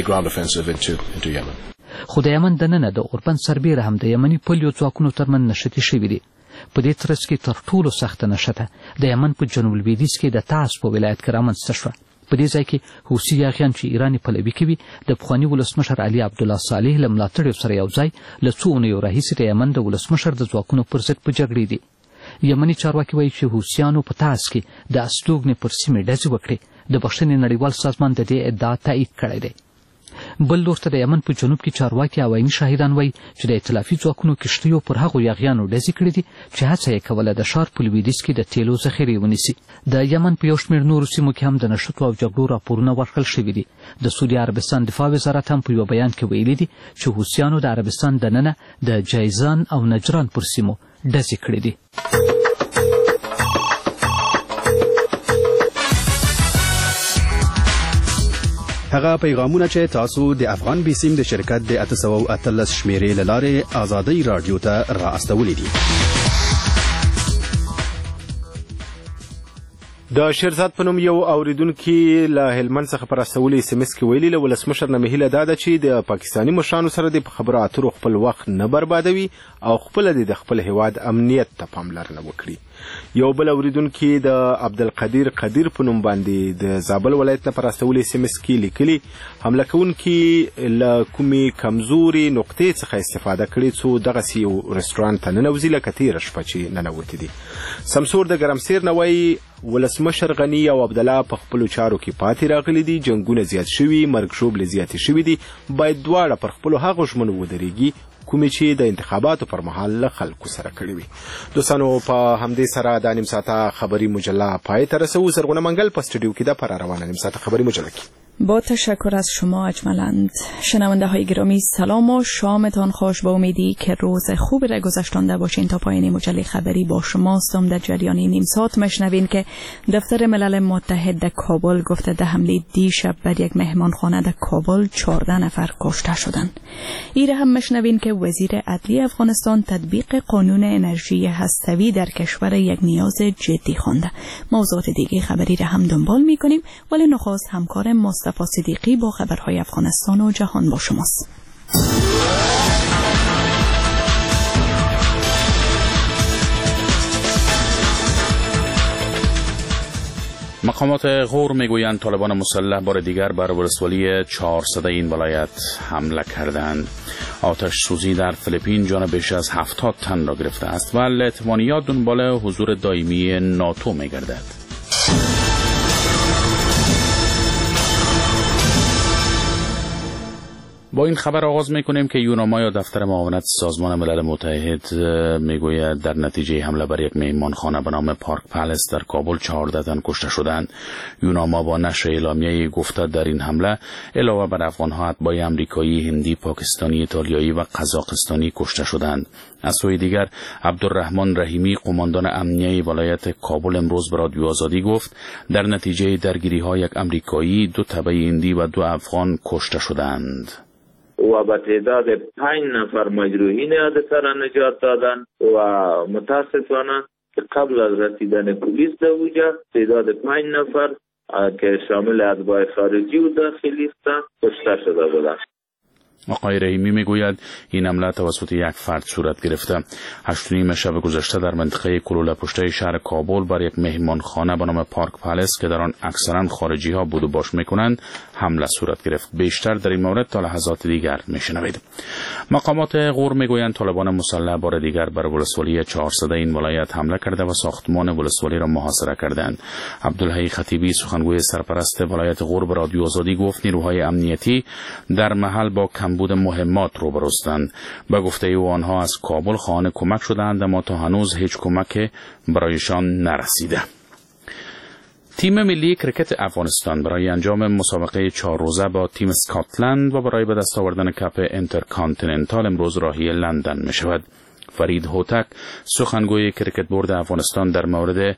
خو د یمن دننه د اوربند سربیره هم د یمني پولیو ځواکونو ترمنځ نښتې شوي دي. په دې ترڅ کې تر ټولو سخته نښته د یمن په جنوب لویدیځ کې د تعز په ولایت کې رامنځته شوه. په دې ځای کې حوثي اغیان چې ایران یې پلوي کوي د پخواني ولسمشر علي عبدالله صالح له ملاتړیو سره یو ځای له څو اونیو راهیسې د یمن د ولسمشر د ځواکونو پر ضد په جګړې دي. یمني چارواکي وایي چې حوثیانو په تعز کې د استوګنې پر سیمې ډزې وکړې. د بخښنې نړیوال سازمان د دې ادعا تایید کړی دی. بل لور ته د یمن په جنوب کې چارواکي او عیني شاهدان وایي چې د ائتلافي ځواکونو کښتیو پر هغو یاغیانو ډزې کړې دي چې هڅه یې کوله د ښار په لویدیځ کې د تیلو ذخیرې ونیسي. د یمن په یو شمېر نورو سیمو کې هم د نښتو او جګړو راپورونه ورکړل شوي دي. د سعودي عربستان دفاع وزارت هم په یو بیان کې ویلي دي چې حوثیانو د عربستان دننه د جیزان او نجران پر سیمو ډزې کړې دي. هغه پیغامونه چې تاسو د افغان بیسیم د شرکت د 813 شمیرې له لارې آزادۍ رادیو ته را استولې دي. د شیرزاد په نوم یو اوریدونکي له هلمند څخه پر استولې SMS کې ویلي له ولسمشر نه مهیله ده چې د پاکستاني مشرانو سره د خبرو اترو خپل وخت نه بربادوي او خپل د خپل هیواد امنیت ته پاملرنه وکړي. یو بل اوریدونکي د عبدالقدیر قدیر په نوم باندې د زابل ولایت نه پر استولې SMS کې لیکلي حمله کوونکي له کومې کمزوري نقطې څخه استفاده کړې څو دغه یو رستورانت ته ننوځي لکه تېره شپه چې ننوتې دي. سمسور د ګرمسیر نه وایي ولسمشر غنی او عبدالله په خپلو چارو کې پاتې راغلي دي، جنگونه زیات شوي، مرګ ژوبلې زیاتې شوي دي، باید دواړه پر خپلو هغو ژمنو ودرېږي کومې چې د انتخاباتو پر مهال له خلکو سره کړي وي. دوستانو په همدې سره دا نیم ساعته خبری مجله پای ته رسوو. زرغونه منگل په استودیو کې ده پر روانه نیم ساعته خبری مجله کې. با تشکر از شما اجملاند. شنونده های گرامی سلام و شامتان خوش. با امیدی که روز خوبی را گذشتانده باشین تا پایان مجله خبری با شماستم. در جریان نیم ساعت مشنوین که دفتر ملل متحد در کابل گفته در حمله دیشب بر یک مهمانخانه در کابل 14 نفر کشته شدند. ایره هم مشنوین که وزیر عدلیه افغانستان تطبیق قانون انرژی هسته‌ای در کشور یک نیاز جدی خوانده. موضوعات دیگه خبری را هم دنبال می‌کنیم، ولی نخست همکار مصطفی صدیقی با خبرهای افغانستان و جهان با شماست. مقامات غور میگویند طالبان مسلح بار دیگر بر ولسوالی 400 این ولایت حمله کردند. آتش سوزی در فیلیپین جان بیش از 70 تن را گرفته است و احتمالیات دنبال حضور دائمی ناتو میگردد. با این خبر آغاز میکنیم که یوناما یا دفتر معاونت سازمان ملل متحد میگوید در نتیجه حمله بر یک مهمانخانه به نام پارک پلس در کابل 14 تن کشته شدند. یوناما با نشر اعلامیه گفته در این حمله علاوه بر افغان‌ها اتباع آمریکایی، هندی، پاکستانی، ایتالیایی و قزاقستانی کشته شدند. از سوی دیگر عبدالرحمن رحیمی قماندان امنیه ولایت کابل امروز به رادیو آزادی گفت در نتیجه درگیری‌ها یک آمریکایی، 2 تبع هندی و 2 افغان کشته شدند. و به تعداد 5 نفر مجروحین حادثه را نجات دادند و متاسفانه قبل از رسیدن پلیس در اوجا تعداد 5 نفر که شامل اتباع خارجی و داخلی هستند کشته شده بودند. آقای رحیمی میگوید این حمله توسط یک فرد صورت گرفته. 8:30 شب گذشته در منطقه کلوله پشته شهر کابل بر یک مهمانخانه به نام پارک پلس که در آن اکثرا خارجی ها بود و باش میکنند حمله صورت گرفت. بیشتر در این مورد تا لحظات دیگر میشنوید. مقامات غور میگویند طالبان مسلح بار دیگر بر ولسوالی 400 این ولایت حمله کرده و ساختمان ولسوالی را محاصره کردند. عبدالحی خطیبی سخنگوی سرپرست ولایت غور به رادیو آزادی گفت نیروهای امنیتی در محل با کمبود مهمات روبروستند. به گفته او آنها از کابل خواهان کمک شدند اما تا هنوز هیچ کمک برایشان نرسیده. تیم ملی کرکت افغانستان برای انجام مسابقه 4 روزه با تیم اسکاتلند و برای به دست آوردن کپ اینترکانتیننتال امروز راهی لندن می شود. فرید هوتک سخنگوی کرکت بورد افغانستان در مورد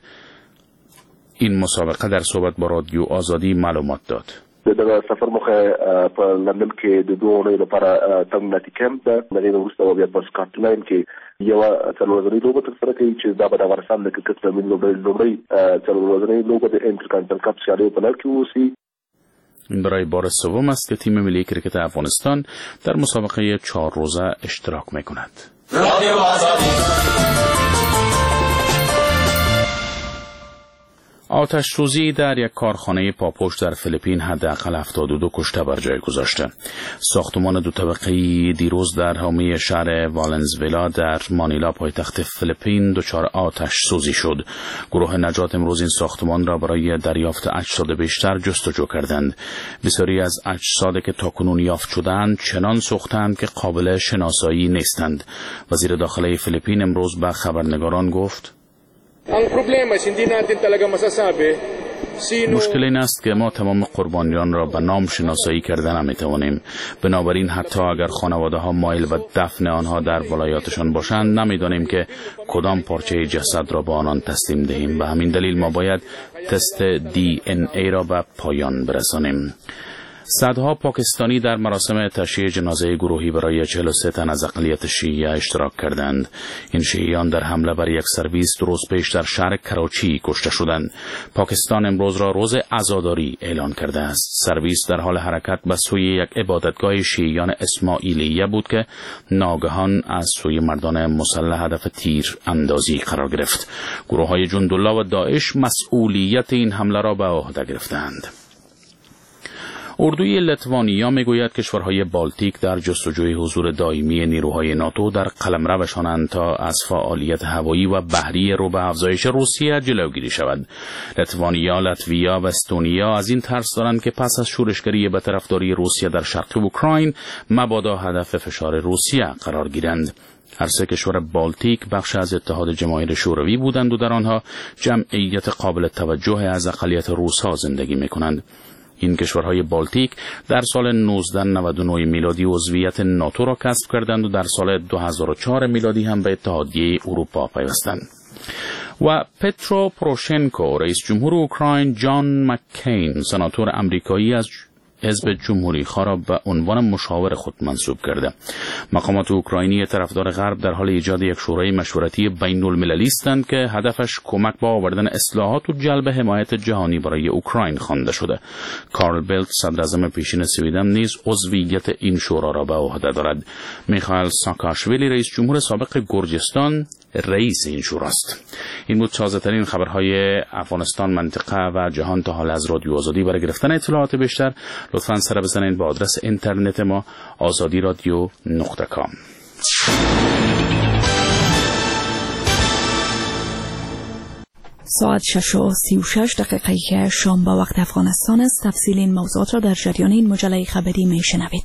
این مسابقه در صحبت با رادیو آزادی معلومات داد. د سفر مخه په لندن کې د 2 اونۍ لپاره تم نتی کمپ ده. مګر وروسته بیا په سکاټلند کې یو څلورځلي لوبه ترسره کوي چې دا به د افغانستان د کرکټ زمین لومړی څلورځلي لوبه د انټرکانټیننټل کپ سیالۍ په لړ کې وسی. این برای بار سوم است که تیم ملی کرکت افغانستان در مسابقه 4 روزه اشتراک می‌کند. رادیو آزادی. آتش سوزی در یک کارخانه پاپوش در فیلیپین حداقل 72 کشته بر جای گذاشته. ساختمان 2 طبقه‌ای دیروز در حومه شهر والنزویلا در مانیلا پایتخت فیلیپین دچار آتش سوزی شد. گروه نجات امروز این ساختمان را برای دریافت اجساد بیشتر جستجو کردند. بسیاری از اجساد که تاکنون یافت شدند چنان سوختند که قابل شناسایی نیستند. وزیر داخلی فیلیپین امروز به خبرنگاران گفت مشکل این است که ما تمام قربانیان را به نام شناسایی کرده نمیتوانیم. بنابراین حتی اگر خانواده ها مایل و دفن آنها در ولایاتشان باشند نمیدانیم که کدام پارچه جسد را به آنان تسلیم دهیم. به همین دلیل ما باید تست DNA را به پایان برسانیم. صدها پاکستانی در مراسم تشییع جنازه گروهی برای 43 تن از اقلیت شیعه اشتراک کردند. این شیعیان در حمله بر یک سرویس دو روز پیش در شهر کراچی کشته شدند. پاکستان امروز را روز عزاداری اعلان کرده است. سرویس در حال حرکت به سوی یک عبادتگاه شیعیان اسماعیلیه بود که ناگهان از سوی مردان مسلح هدف تیر اندازی قرار گرفت. گروه‌های جندالله و داعش مسئولیت این حمله را به عهده گرفتند. اردوی لتوانیا میگوید کشورهای بالتیک در جستجوی حضور دائمی نیروهای ناتو در قلمروشانند تا از فعالیت هوایی و بحری رو به افزایش روسیه جلوگیری شود. لتوانیا، لاتویا و استونیا از این ترس دارند که پس از شورشگری به طرفداری روسیه در شرق اوکراین مبادا هدف فشار روسیه قرار گیرند. هر سه کشور بالتیک بخش از اتحاد جماهیر شوروی بودند و در آنها جمعیت قابل توجه از اقلیت روس‌ها زندگی می‌کنند. این کشورهای بالتیک در سال 1999 میلادی عضویت ناتو را کسب کردند و در سال 2004 میلادی هم به اتحادیه اروپا پیوستند. و پترو پروشنکو، رئیس جمهور اوکراین، جان مککین، سناتور امریکایی از حزب جمهوری خواه را به عنوان مشاور خود منصوب کرده. مقامات اوکراینی طرفدار غرب در حال ایجاد یک شورای مشورتی بین المللی هستند که هدفش کمک به آوردن اصلاحات و جلب حمایت جهانی برای اوکراین خوانده شده. کارل بیلت، صدر اعظم پیشین سویدن، نیز عضویت این شورا را به عهده دارد. میخائیل ساکاشویلی، رئیس جمهور سابق گرجستان، رئیس این شوراست. این بود تازه‌ترین خبرهای افغانستان، منطقه و جهان تا حال از رادیو آزادی. برای گرفتن اطلاعات بیشتر لطفاً سر بزنید به آدرس اینترنت ما azadiradio.com. ساعت 6:36 که شام با وقت افغانستان است. تفصیل این موضوعات را در جریان این مجله خبری میشنوید.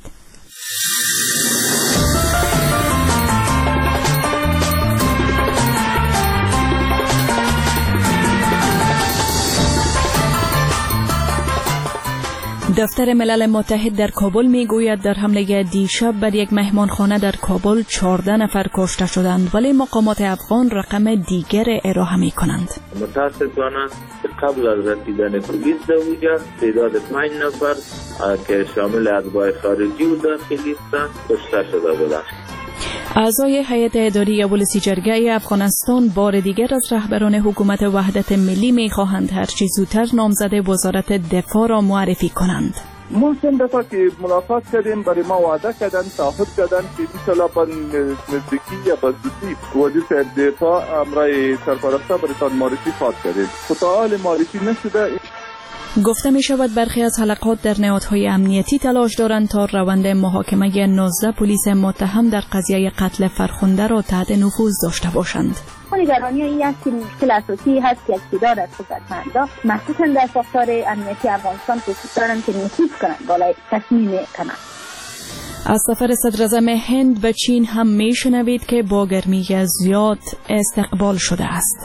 دفتر ملل متحد در کابل میگوید در حمله دیشب بر یک مهمانخانه در کابل 14 نفر کشته شدند، ولی مقامات افغان رقم دیگر ارائه میکنند. متاسفانه قبل از رسیدن پلیس در اونجا تعداد 5 نفر که شامل اتباع خارجی و داخلی هستند کشته شده بودند. اعضای هیئت اداری اولسی جرگه افغانستان بار دیگر از رهبران حکومت وحدت ملی می‌خواهند هر چه زودتر نامزد وزارت دفاع را معرفی کنند. ما چند دفعه که ملاقات کردیم برای ما وعده کردن، تعهد کردن که انشالله با نزدیکی یا با زودی وزیر دفاع امرای سرپرسته برایتان معرفی خواهد کردیم. تا حال معرفی نشده. گفته می شود برخی از حلقات در نهادهای امنیتی تلاش دارند تا روند محاکمه 19 پلیس متهم در قضیه قتل فرخنده را تحت نفوذ داشته باشند. نگرانی این است که مشکل اساسی هست که اقتدار از قدرتمندان مخصوصا در ساختار امنیتی افغانستان کوشش دارند که نفوذ کنند بالای تصمیم کنند. از سفر صدر اعظم هند به چین هم می شنوید که با گرمی زیاد استقبال شده است.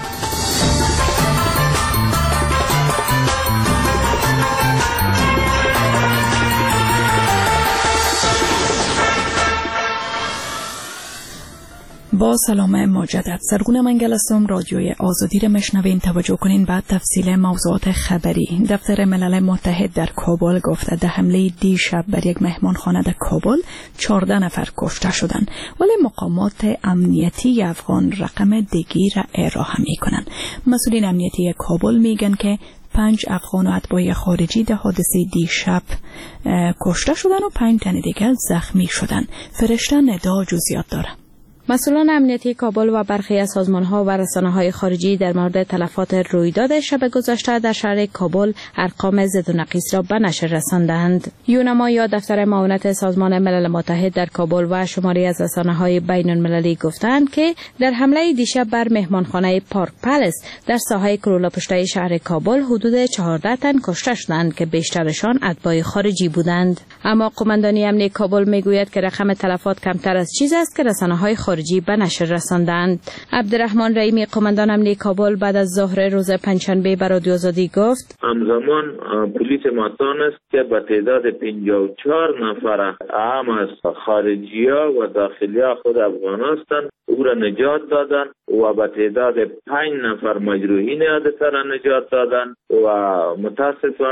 با سلام مجدد، سرگون منگل هستم. رادیوی آزادی را میشنوین. توجه کنین بعد تفصیل موضوعات خبری. دفتر ملل متحد در کابل گفته در حمله دیشب بر یک مهمانخانه در کابل 14 نفر کشته شدند، ولی مقامات امنیتی افغان رقم دیگری را ارائه میکنند. مسئولین امنیتی کابل میگن که 5 افغان و اتباع خارجی در حادثه دیشب کشته شدند و 5 تن دیگر زخمی شدند. فرشته ندا جزئیات داره. مسئولان امنیتی کابل و برخی از سازمان‌ها و رسانه‌های خارجی در مورد تلفات رویداد شب گذشته در شهر کابل ارقام زد و نقیص را به نشر رساندند. یونما یا دفتر معاونت سازمان ملل متحد در کابل و شماری از رسانه‌های بین‌المللی گفتند که در حمله دیشب بر مهمانخانه پارک پلس در ساحه کلولاپشت‌های شهر کابل حدود 14 تن کشته شدند که بیشترشان اتباع خارجی بودند. اما قماندانی امنیتی کابل میگوید که رقم تلفات کمتر از چیزی است که رسانه‌های خارجی به نشر رساندند. عبدالرحمن رحیمی، قماندان امنیتی کابل، بعد از ظهر روز پنجشنبه به رادیو آزادی گفت: همزمان پلیس ماتان است که به تعداد 54 نفر اهم از خارجی‌ها و داخلی‌ها خود افغان هستند او را نجات دادن و به تعداد 5 نفر مجروحین حادثه را نجات دادن و متاسفانه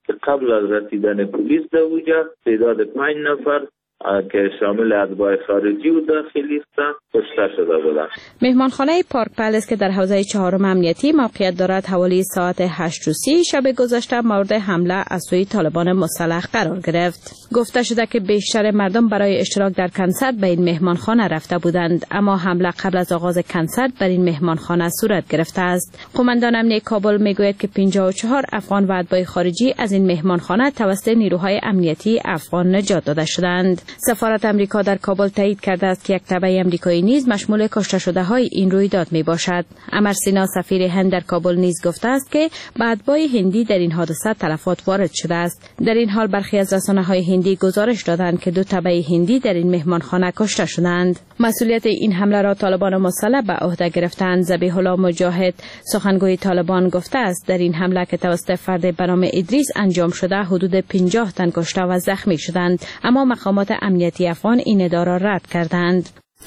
که قبل از رسیدن پلیس در اوجا تعداد 5 نفر که شامل اتباع خارجی و داخلی هستند کشته شده بودند. مهمانخانه پارک پلس که در حوزه 4 امنیتی موقعیت دارد حوالی ساعت 8:30 شب گذشته مورد حمله از سوی طالبان مسلح قرار گرفت. گفته شده که بیشتر مردم برای اشتراک در کنسرت به این مهمانخانه رفته بودند، اما حمله قبل از آغاز کنسرت بر این مهمانخانه صورت گرفته است. قماندان امنیتی کابل میگوید که 54 افغان و اتباع خارجی از این مهمانخانه توسط نیروهای امنیتی افغان نجات داده شدند. سفارت امریکا در کابل تایید کرده است که یک تبع امریکایی نیز مشمول کشته شده های این رویداد می باشد. امر سینا سفیر هند در کابل نیز گفته است که به اتباع هندی در این حادثه تلفات وارد شده است. در این حال برخی از رسانه‌های هندی گزارش دادند که 2 تبع هندی در این مهمانخانه کشته شدند. مسئولیت این حمله را طالبان مسلح به عهده گرفتند. ذبیح الله مجاهد سخنگوی طالبان گفته است در این حمله که توسط فرد به نام ادریس انجام شده حدود 50 تن کشته و زخمی شدند، اما مقامات امنیتی افغان این ادعا را رد کردند.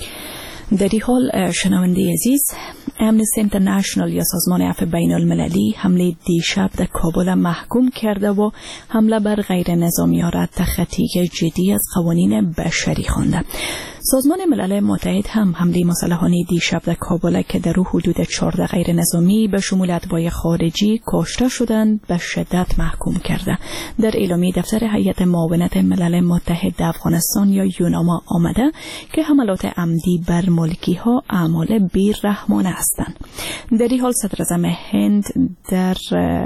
در این حال شنونده عزیز، امنستی اینترنشنال یا سازمان عفو بین المللی حمله دیشب در کابل محکوم کرده و حمله بر غیر نظامیان را تخطی جدی از قوانین بشری خوانده. سازمان ملل متحد هم حمله مسلحانه دیشب در کابل که در حدود 14 غیر نظامی به شمول اتباع خارجی کشته شدند به شدت محکوم کرده. در اعلامیه دفتر هیئت معاونت ملل متحد در افغانستان یا یوناما آمده که حملات عمدی بر ملکی ها اعمال بی‌رحمانه هستند. در این حال صدراعظم هند در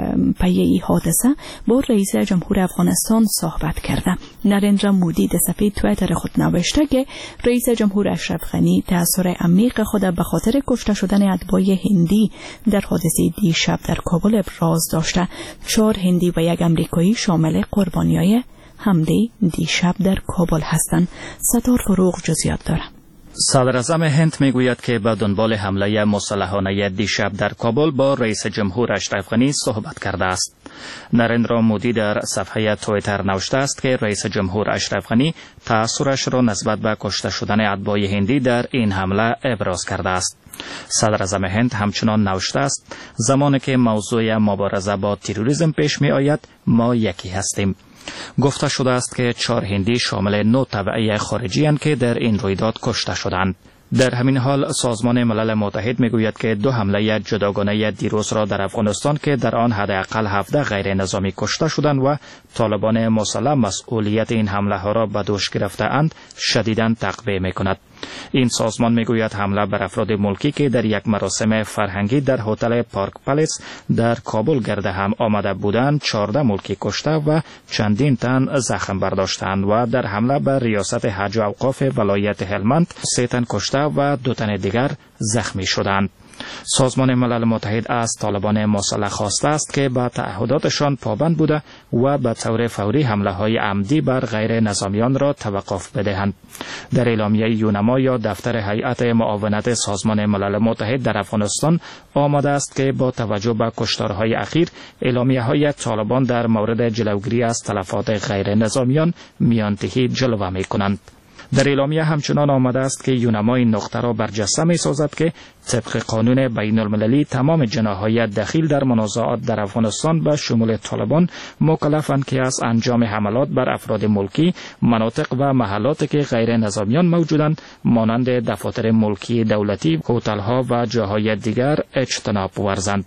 پی این حادثه با رئیس جمهور افغانستان صحبت کرده. نریندرا مودی در صفحه توییتر خود نوشته که رئیس جمهور اشرف غنی تأثیر عمیق خود به خاطر کشته شدن اتباع هندی در حادثه دیشب در کابل ابراز داشته. 4 هندی و 1 امریکایی شامل قربانیای حمله دیشب در کابل هستند. ستار فروغ جزئیات دارد. صدراعظم هند میگوید که به دنبال حمله مسلحانه دیشب در کابل با رئیس جمهور اشرف غنی صحبت کرده است. نریندرا مودی در صفحه توییتر نوشته است که رئیس جمهور اشرف غنی تأثیرش را نسبت به کشته شدن اتباع هندی در این حمله ابراز کرده است. صدراعظم هند همچنان نوشته است زمانی که موضوع مبارزه با تروریسم پیش می آید ما یکی هستیم. گفته شده است که 4 هندی شامل 9 تبعه خارجی اند که در این رویداد کشته شدند. در همین حال سازمان ملل متحد میگوید که 2 حمله جداگانه دیروز را در افغانستان که در آن حداقل 17 غیر نظامی کشته شدند و طالبان مسلح مسئولیت این حمله ها را به دوش گرفته اند شدیداً تقویه میکند. این سازمان میگوید حمله بر افراد ملکی که در یک مراسم فرهنگی در هتل پارک پلس در کابل گرده هم آمده بودند 14 ملکی کشته و چندین تن زخم برداشتند و در حمله بر ریاست حج و اوقاف ولایت هلمند 3 تن کشته و 2 تن دیگر زخمی شدند. سازمان ملل متحد از طالبان مسلح خواسته است که به تعهداتشان پابند بوده و به طور فوری حمله های عمدی بر غیر نظامیان را توقف بدهند. در اعلامیه یوناما یا دفتر هیئت معاونت سازمان ملل متحد در افغانستان آمده است که با توجه به کشتارهای اخیر اعلامیه های طالبان در مورد جلوگیری از تلفات غیر نظامیان میانتهی جلوه می کنند. در اعلامیه همچنان آمده است که یوناما این نقطه را برجسته می سازد که طبق قانون بین المللی تمام جناح‌های دخیل در منازعات در افغانستان به شمول طالبان مکلفند که از انجام حملات بر افراد ملکی، مناطق و محلاتی که غیر نظامیان موجودند مانند دفاتر ملکی دولتی، هتل‌ها و جاهای دیگر اجتناب ورزند.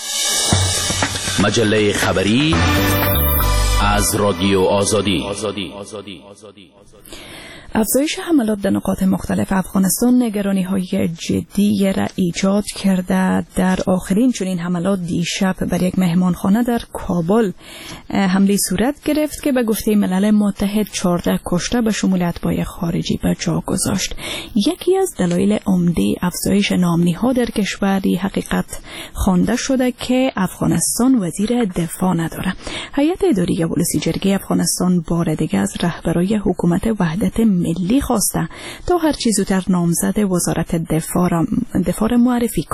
مجله خبری از رادیو آزادی. افزایش حملات در نقاط مختلف افغانستان نگرانی‌های جدی را ایجاد کرده. در آخرین چنین حملات دیشب بر یک مهمانخانه در کابل حمله صورت گرفت که به گفته ملل متحد 14 کشته به شمول اتباع خارجی به جا گذاشت. یکی از دلایل عمده افزایش ناامنی‌ها در کشوری حقیقت خوانده شده که افغانستان وزیر دفاع نداره. هیئت اداری ولسی جرگه افغانستان بار دیگر از رهبرای حکومت وحدت ملی خواسته تا هر چه زودتر نامزد وزارت دفاع را معرفی کنه.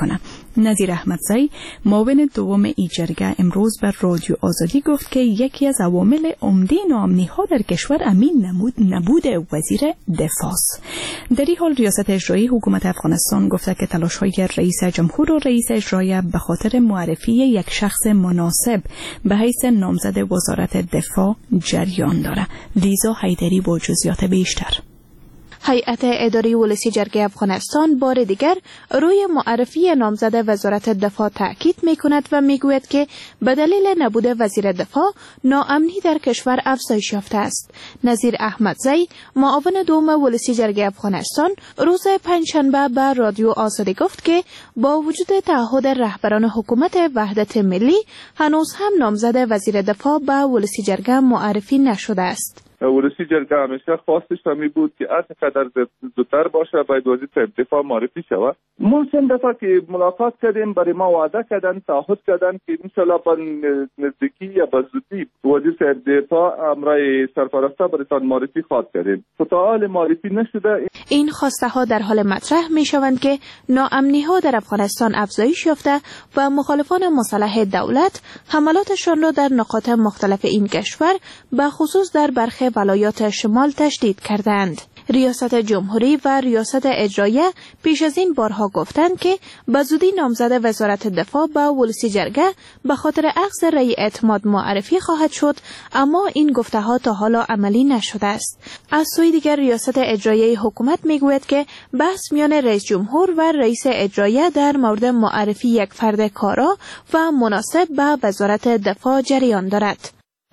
نظیر احمدزی معاون دوم این جرگه امروز بر رادیو آزادی گفت که یکی از عوامل عمده ناامنی‌ها در کشور امین نبود وزیر دفاع است. در این حال ریاست اجرایی حکومت افغانستان گفته که تلاش‌های رئیس جمهور و رئیس اجرایی به خاطر معرفی یک شخص مناسب به حیث نامزد وزارت دفاع جریان دارد. لیزا حیدری با جزئیات بیشتر. هیئت اداری ولسی جرگه افغانستان بار دیگر روی معرفی نامزد وزارت دفاع تاکید می‌کند و می‌گوید که به دلیل نبود وزیر دفاع ناامنی در کشور افزایش یافته است. نظیر احمدزی معاون دوم ولسی جرگه افغانستان روز پنجشنبه به رادیو آزادی گفت که با وجود تعهد رهبران حکومت وحدت ملی هنوز هم نامزد وزیر دفاع به ولسی جرگه معرفی نشده است. ولسی جرگه همیشه خواستش همی بود که هر چقدر زودتر باشه باید وزیر دفاع معرفی شود. ما چند دفعه که ملاقات کردیم برای ما وعده کردن تعهد کردن که انشالله با نزدیکی یا با زودی وزیر دفاع امرای سرپرسته برایتان معرفی خواهد کردیم. تا حال معرفی نشده. این خواسته ها در حال مطرح می شوند که ناامنی ها در افغانستان افزایش یافته و مخالفان مسلح دولت حملاتشان را در نقاط مختلف این کشور به خصوص در برخی ولایات شمال تشدید کردند. ریاست جمهوری و ریاست اجرایه پیش از این بارها گفتند که به زودی نامزد وزارت دفاع به ولسی جرگه به خاطر اخذ رأی اعتماد معرفی خواهد شد، اما این گفته ها تا حالا عملی نشده است. از سوی دیگر ریاست اجرایه حکومت میگوید که بحث میان رئیس جمهور و رئیس اجرایه در مورد معرفی یک فرد کارا و مناسب به وزارت دفاع جریان دارد.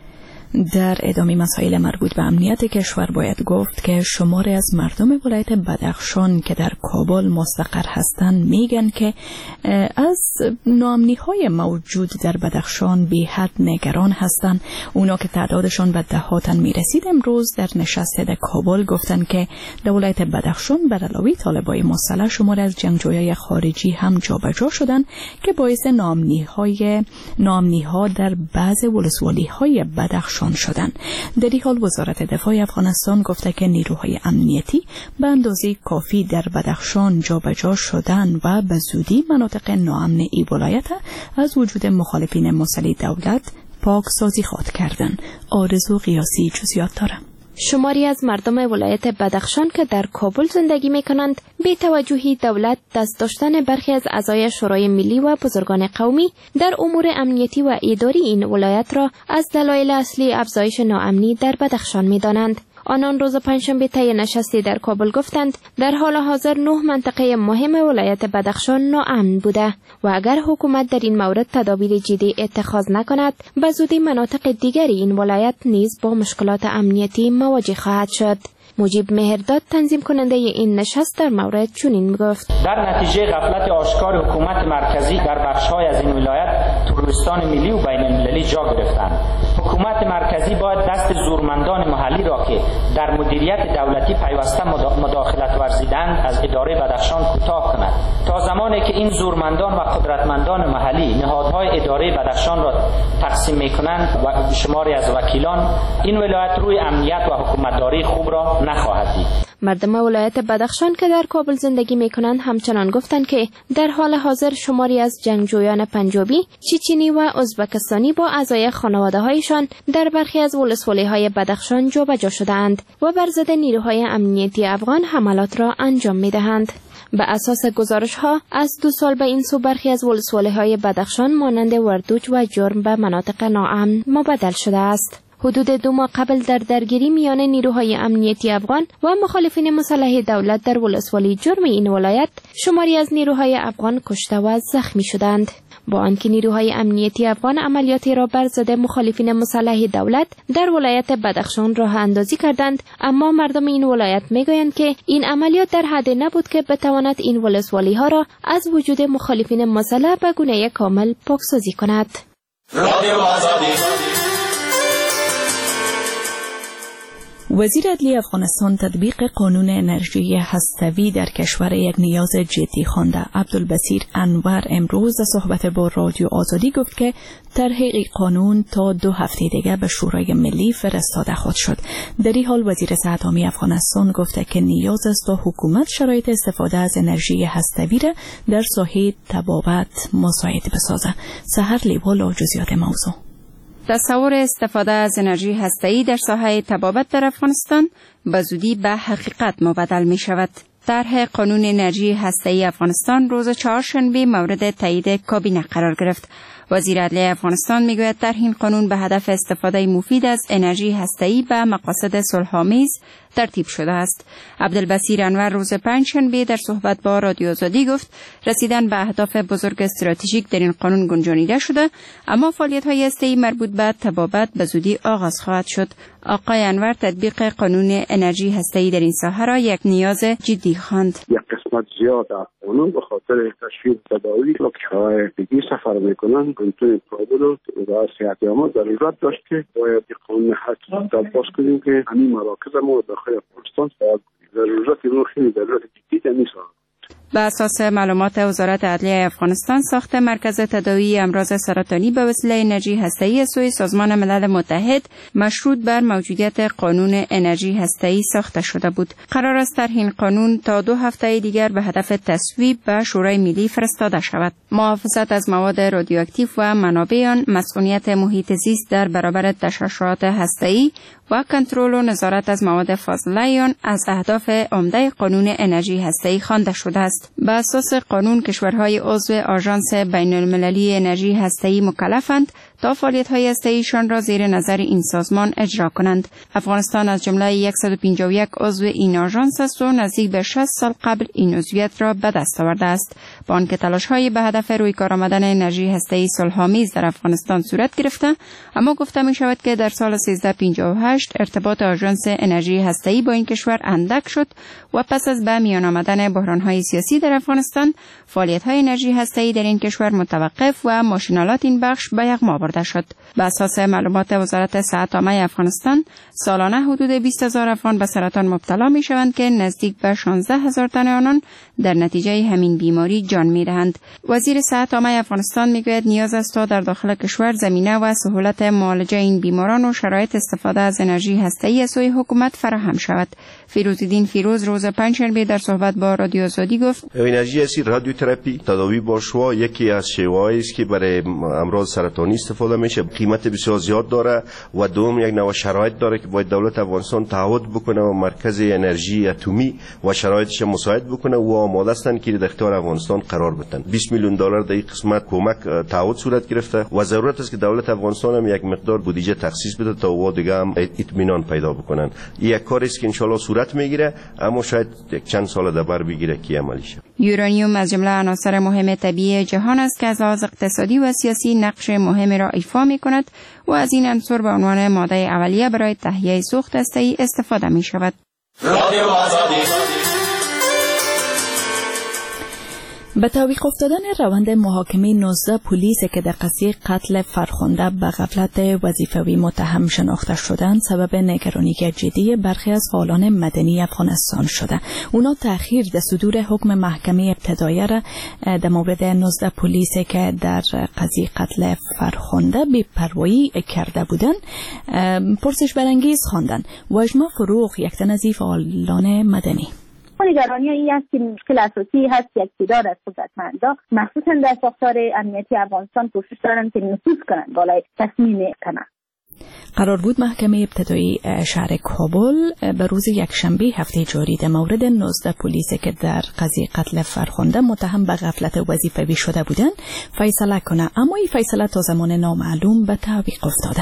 در ادامه مسائل مربوط به امنیت کشور باید گفت که شماری از مردم ولایت بدخشان که در کابل مستقر هستند میگن که از ناامنی‌های موجود در بدخشان بی حد نگران هستند. اونا که تعدادشان به دهاتن میرسید امروز در نشست در کابل گفتن که در ولایت بدخشان بر علاوه طالبای مسلح شماری از جنگجویان خارجی هم جابجا شدند که باعث ناامنی‌ها در بعض ولسوالی‌های بدخشان شدن. در این حال وزارت دفاع افغانستان گفته که نیروهای امنیتی به اندازه کافی در بدخشان جابجا شدن و به زودی مناطق ناامن این ولایت از وجود مخالفین مسلح دولت پاکسازی خواهد کردند. آرزو قیاسی جزئیات دارد. شماری از مردم ولایت بدخشان که در کابل زندگی می کنند بی توجهی دولت دست داشتن برخی از اعضای شورای ملی و بزرگان قومی در امور امنیتی و اداری این ولایت را از دلایل اصلی افزایش ناامنی در بدخشان می دانند. آنان روز پنجشنبه طی نشستی در کابل گفتند در حال حاضر 9 منطقه مهم ولایت بدخشان ناامن بوده و اگر حکومت در این مورد تدابیر جدی اتخاذ نکند به زودی مناطق دیگری این ولایت نیز با مشکلات امنیتی مواجه خواهد شد. مجیب مهرداد تنظیم کننده این نشست در مورد چنین میگفت: در نتیجه غفلت آشکار حکومت مرکزی در بخش‌های از این ولایت تروریستان ملی و بین المللی جا گرفتند. حکومت مرکزی باید دست زورمندان محلی را که در مدیریت دولتی پیوسته مداخلت ورزیدند از اداره بدخشان کوتاه کند تا زمانی که این زورمندان و قدرتمندان محلی نهادهای اداره بدخشان را تقسیم می‌کنند و شماری از وکیلان این ولایت روی امنیت و حکومتداری خوب را نخواهد دید. مردم ولایت بدخشان که در کابل زندگی می‌کنند همچنان گفتند که در حال حاضر شماری از جنگجویان پنجابی، چچنی و ازبکستانی با اعضای خانواده‌هایشان در برخی از ولسوالی‌های بدخشان جابجا شده‌اند و بر ضد نیروهای امنیتی افغان حملات را انجام می‌دهند. به اساس گزارش‌ها از 2 سال به این سو برخی از ولسوالی‌های بدخشان مانند وردوج و جرم به مناطق ناامن مبدل شده است. حدود 2 ماه قبل در درگیری میان نیروهای امنیتی افغان و مخالفین مسلح دولت در ولسوالی جرم این ولایت شماری از نیروهای افغان کشته و زخمی شدند. با آنکه نیروهای امنیتی افغان عملیاتی را بر ضد مخالفین مسلح دولت در ولایت بدخشان راه اندازی کردند، اما مردم این ولایت میگویند که این عملیات در حد نبود که بتواند این ولسوالی ها را از وجود مخالفین مسلح به گونه کامل پاکسازی کند. وزیر عدلیه افغانستان تطبیق قانون انرژی هسته‌ای در کشور یک نیاز جدی خوانده. عبدالبصیر انور امروز در صحبت با رادیو آزادی گفت که طرح قانون تا 2 هفته دیگر به شورای ملی فرستاده خواهد شد. در این حال وزیر صحت عامه افغانستان گفته که نیاز است تا حکومت شرایط استفاده از انرژی هسته‌ای را در ساحه طبابت مساعد بسازد. سحر لیوالا جزئیات موضوع. تصور استفاده از انرژی هسته‌ای در ساحه طبابت در افغانستان به زودی به حقیقت مبدل می شود. طرح قانون انرژی هسته‌ای افغانستان روز چهارشنبه مورد تایید کابینه قرار گرفت. وزیر عدلیه افغانستان میگوید طرح این قانون به هدف استفاده مفید از انرژی هسته‌ای به مقاصد صلح‌آمیز ترتیب شده است. عبدالبصیر انور روز پنجشنبه در صحبت با رادیو آزادی گفت رسیدن به اهداف بزرگ استراتژیک در این قانون گنجانیده شده، اما فعالیت‌های هسته‌ای مربوط به طبابت به زودی آغاز خواهد شد. آقای انور تطبیق قانون انرژی هسته‌ای در این ساحه را یک نیاز جدی خواند. یک قسمت زیاد از قانون به خاطر تشویق تداوی که شرایط دیگه سفر میکنن کنترل کابل و وزارت صحت عامه ضرورت داشت که باید قانون حقیقت باز کنیم که همین مراکز ما داخل افغانستان فعال کنیم. ضرورت رو خیلی ضرورت جدی نیست. به اساس معلومات وزارت عدلیه افغانستان ساخت مرکز تداوی امراض سرطانی به وسیله انرژی هسته‌ای سوی سازمان ملل متحد مشروط بر موجودیت قانون انرژی هسته‌ای ساخته شده بود. قرار است طرح این قانون تا 2 هفته دیگر به هدف تصویب به شورای ملی فرستاده شود. محافظت از مواد رادیواکتیو و منابع آن، مسئولیت محیط زیست در برابر تشعشعات هسته‌ای و کنترل و نظارت از مواد فاضله آن از اهداف عمده قانون انرژی هسته‌ای خوانده شده است. به اساس قانون کشورهای عضو آژانس بین‌المللی انرژی هسته‌ای مکلفند تا فعالیت‌های هسته‌ایشان را زیر نظر این سازمان اجرا کنند. افغانستان از جمله 151 عضو این آژانس است و نزدیک به 60 سال قبل این عضویت را به دست آورده است. با آنکه تلاش‌های به هدف روی کار آمدن انرژی هسته‌ای صلح‌آمیز در افغانستان صورت گرفته، اما گفته می‌شود که در سال 1358 ارتباط آژانس انرژی هسته‌ای با این کشور اندک شد و پس از به میان آمدن بحران‌های سیاسی در افغانستان، فعالیت‌های انرژی هسته‌ای در این کشور متوقف و ماشینالات این بخش به یغما برده شد. به اساس معلومات وزارت صحت عامه افغانستان، سالانه حدود 20,000 افغان به سرطان مبتلا می‌شوند که نزدیک به 16,000 تن آنان در نتیجه همین بیماری جان می‌دهند. وزیر صحت عامه افغانستان می‌گوید نیاز است تا در داخل کشور زمینه و سهولت معالجه این بیماران و شرایط استفاده از انرژی هسته‌ای از سوی حکومت فراهم شود. فیروزالدین فیروز روز پنجشنبه در صحبت با رادیو آزادی گفت انرژی رادیوتراپی تداوی با شعاع یکی از شیوه‌هایی است که برای امراض سرطانی استفاده میشه. قیمت بسیار زیاد داره و دوم یک نوع شرایط داره که باید دولت افغانستان تعهد بکنه و مرکز انرژی اتمی و شرایطش مساعد بکنه و آماده هستند که در اختیار افغانستان قرار بدن. 20 میلیون دلار در این قسمت کمک تعهد صورت گرفته و ضرورت است که دولت افغانستان هم یک مقدار بودجه تخصیص بده تا و دیگه هم اطمینان پیدا بکنن. یک کاری است که ان شاء الله صورت میگیره، اما شاید یک چند سال دیگر بگیره که عملی شه. یورانیوم از جمله عناصر مهم طبیعی جهان است که از لحاظ اقتصادی و سیاسی نقش مهمی را ایفا می‌کند و از این عنصر به عنوان ماده اولیه برای تهیه سوخت هسته‌ای استفاده می‌شود. به تعویق افتادن روند محاکمه 19 پلیس که در قضیه قتل فرخنده به غفلت وظیفوی متهم شناخته شدند سبب نگرانی جدی برخی از فعالان مدنی افغانستان شده. اونا تأخیر در صدور حکم محکمه ابتدایی را در مورد 19 پلیس که در قضیه قتل فرخنده بی‌پروایی کرده بودند پرسش برانگیز خواندند. واژما فروغ یک تن از فعالان مدنی نگرانی این است که مشکل اساسی هست که اقتدار از قدرتمندا مخصوصا در ساختار امنیتی افغانستان کوشش دارند که نفوذ کنند بالای تصمیم کنند. قرار بود محکمه ابتدایی شهر کابل به روز یکشنبه هفته جاری در مورد 19 پلیس که در قضیه قتل فرخنده متهم به غفلت وظیفوی شده بودند فیصله کنه، اما این فیصله تا زمان نامعلوم به تعویق افتاده.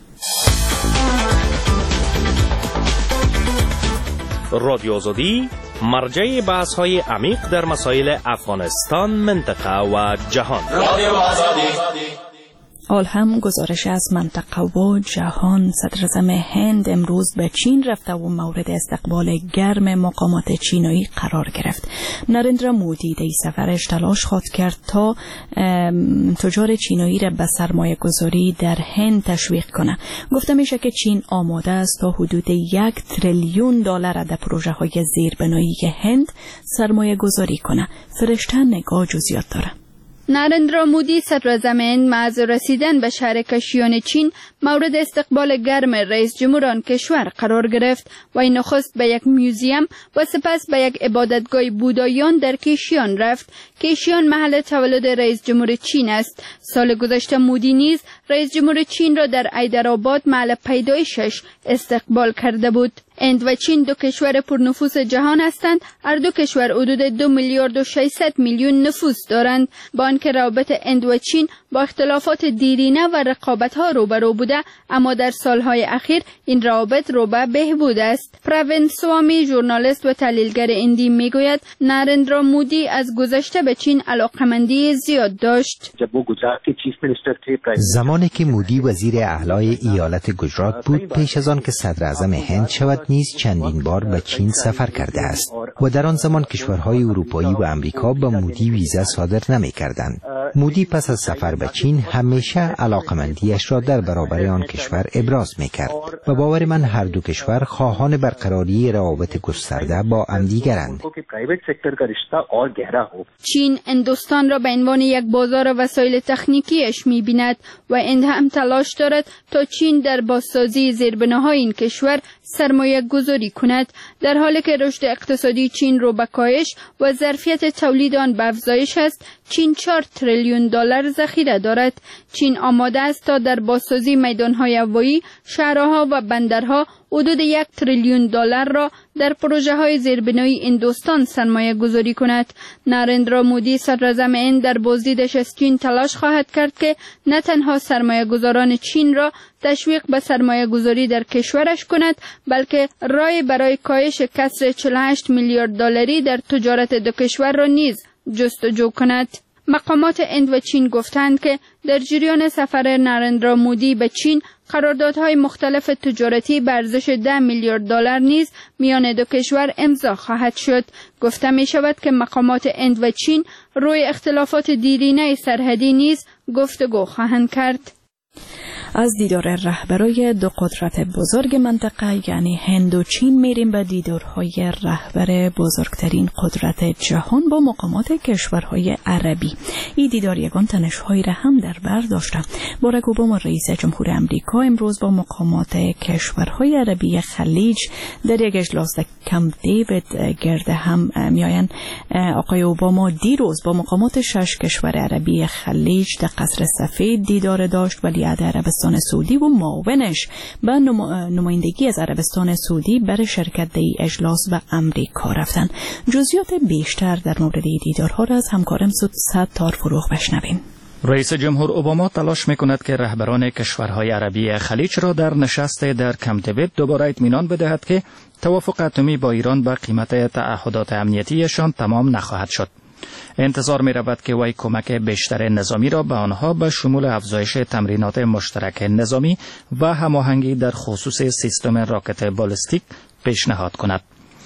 رادیو آزادی مرجع بحث‌های عمیق در مسائل افغانستان، منطقه و جهان. رادیو آزادی. حال هم گزارش از منطقه و جهان. صدراعظم هند امروز به چین رفته و مورد استقبال گرم مقامات چینایی قرار گرفت. نریندرا مودی در سفرش تلاش خواهد کرد تا تجار چینایی را به سرمایه گذاری در هند تشویق کنه. گفته میشه که چین آماده است تا حدود 1 تریلیون دلار در پروژه های زیربنایی هند سرمایه گذاری کنه. فرشته نگاه جزئیات داره. نریندرا مودی صدراعظم هند معز رسیدن به شهر کشیان چین مورد استقبال گرم رئیس جمهور آن کشور قرار گرفت و این نخست به یک میوزیم و سپس به یک عبادتگاه بوداییان در کشیان رفت. کشیان محل تولد رئیس جمهور چین است. سال گذشته مودی نیز رئیس جمهور چین را در حیدرآباد محل پیدایشش استقبال کرده بود. هند و چین دو کشور پرنفوذ جهان هستند. هر دو کشور حدود 2 میلیارد و 600 میلیون نفوس دارند. با آنکه روابط هند و چین با اختلافات دیرینه و رقابت‌ها روبرو بوده، اما در سالهای اخیر این روابط رو به بهبود است. پروین سوامی ژورنالیست و تحلیلگر هندی میگوید نریندرا مودی از گذشته به چین علاقمندی زیاد داشت. زمانی که مودی وزیر اعلی ایالت گجرات بود، پیش از آن که صدر اعظم هند شود نیز چندین بار به چین سفر کرده است و در آن زمان کشورهای اروپایی و امریکا به مودی ویزا صادر نمی‌کردند. مودی پس از سفر به چین همیشه علاقمندیش را در برابر آن کشور ابراز می‌کرد و باور من هر دو کشور خواهان برقراری روابط گسترده با همدیگرند. چین هندوستان را به عنوان یک بازار وسایل تکنیکیش می‌بیند و هند هم تلاش دارد تا چین در بازسازی زیربناهای این کشور سرمایه گذاری کند. در حالی که رشد اقتصادی چین رو به کاهش و ظرفیت تولید آن به افزایش است، چین 4 تریلیون دلار ذخیره دارد. چین آماده است تا در بازسازی میدانهای هوایی، شهرها و بندرها حدود 1 تریلیون دلار را در پروژه های زیربنایی هندوستان سرمایه گذاری کند. نریندرا مودی صدراعظم هند در بازدیدش از چین تلاش خواهد کرد که نه تنها سرمایه گذاران چین را تشویق به سرمایه گذاری در کشورش کند، بلکه راه برای کاهش کسر 48 میلیارد دلاری در تجارت دو کشور را نیز جستجو کند. مقامات هند و چین گفتند که در جریان سفر نریندرا مودی به چین قراردادهای مختلف تجارتی به ارزش 10 میلیارد دلار نیز میان دو کشور امضا خواهد شد. گفته می شود که مقامات هند و چین روی اختلافات دیرینه سرحدی نیز گفتگو خواهند کرد. از دیدار رهبرای دو قدرت بزرگ منطقه یعنی هند و چین میریم به دیدارهای رهبر بزرگترین قدرت جهان با مقامات کشورهای عربی. این دیدار یگان تنش‌هایی را هم در بر داشته. باراک اوباما رئیس جمهور امریکا امروز با مقامات کشورهای عربی خلیج در یک اجلاس در کمپ دیوید گرد هم میآیند. آقای اوباما دیروز با مقامات 6 کشور عربی خلیج در قصر سفید دیدار داشت. ولیعهد عربستان سعودی و معاونش به نمایندگی از عربستان سعودی برای شرکت در اجلاس به امریکا رفتند. جزئیات بیشتر در مورد دیدارها را از همکارم ستار فروغ بشنویم. رئیس جمهور اوباما تلاش می‌کند که رهبران کشورهای عربی خلیج را در نشست در کمپ دیوید دوباره اطمینان بدهد که توافق اتمی با ایران به قیمت تعهدات امنیتیشان تمام نخواهد شد. انتظار می رود که وی کمک بیشتر نظامی را به آنها به شمول افزایش تمرینات مشترک نظامی و هماهنگی در خصوص سیستم راکت بالستیک پیشنهاد کند.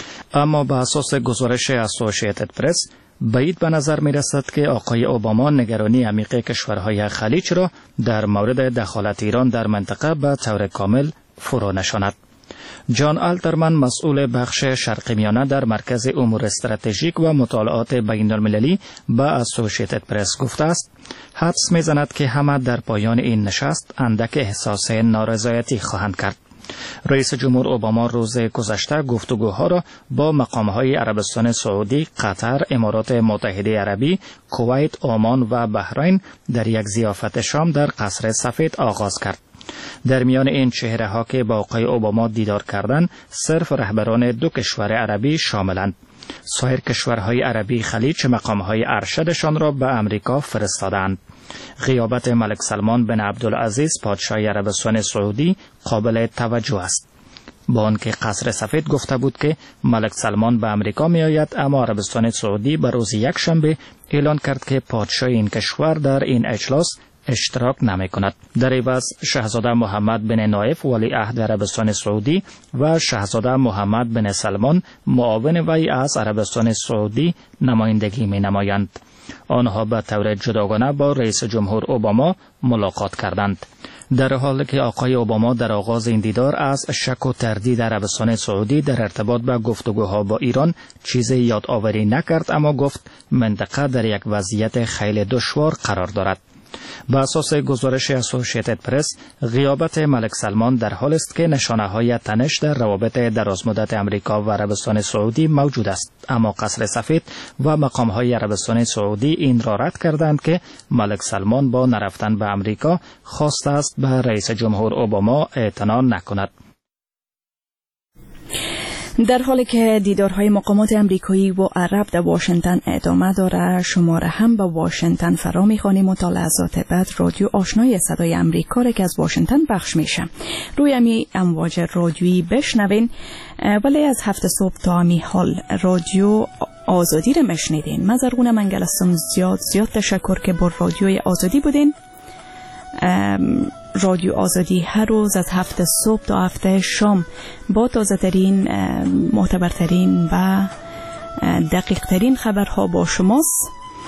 اما به اساس گزارش اسوسییتد پرس بعید به نظر می رسد که آقای اوباما نگرانی عمیق کشورهای خلیج را در مورد دخالت ایران در منطقه به طور کامل فرو نشاند. جان آلترمن مسئول بخش شرق میانه در مرکز امور استراتژیک و مطالعات بین المللی به اسوسییتد پرس گفته است حدس میزند که همه در پایان این نشست اندک احساس نارضایتی خواهند کرد. رئیس جمهور اوباما روز گذشته گفتگوها را با مقامهای عربستان سعودی، قطر، امارات متحده عربی، کویت، عمان و بحرین در یک ضیافت شام در قصر سفید آغاز کرد. در میان این چهره ها که با آقای اوباما دیدار کردند صرف رهبران دو کشور عربی شاملند. سایر کشورهای عربی خلیج مقامهای ارشدشان را به امریکا فرستادند. غیابت ملک سلمان بن عبدالعزیز پادشاه عربستان سعودی قابل توجه است. با آنکه قصر سفید گفته بود که ملک سلمان به امریکا می آید، اما عربستان سعودی به روز یکشنبه اعلان کرد که پادشاه این کشور در این اجلاس اشتراک نمی کند. در عوض شاهزاده محمد بن نایف ولی عهد عربستان سعودی و شاهزاده محمد بن سلمان معاون وی از عربستان سعودی نمایندگی می نمایند. آنها به طور جداگانه با رئیس جمهور اوباما ملاقات کردند. در حالی که آقای اوباما در آغاز این دیدار از شک و تردید عربستان سعودی در ارتباط به گفتگوها با ایران چیزی یادآوری نکرد، اما گفت منطقه در یک وضعیت خیلی دشوار قرار دارد. به اساس گزارش اسوسییتد پرس، غیابت ملک سلمان در حال است که نشانه‌های تنش در روابط درازمدت امریکا و عربستان سعودی موجود است، اما قصر سفید و مقام‌های عربستان سعودی این را رد کردند که ملک سلمان با نرفتن به امریکا خواسته است به رئیس جمهور اوباما اعتنا نکند. در حالی که دیدارهای مقامات امریکایی و عرب در واشنگتن ادامه داره، شما را هم به واشنگتن فرا می‌خوانیم و تا لحظات بعد رادیو آشنای صدای امریکا را که از واشنگتن پخش میشه روی امی امواج رادیویی بشنوین. ولی از 7 صبح تا امی حال رادیو آزادی را میشنیدین. من زرغون منگل هستم. زیاد تشکر که با رادیوی آزادی بودین. رادیو آزادی هر روز از 7 صبح تا 7 شام با تازه ترین، معتبرترین و دقیق ترین خبرها با شماست.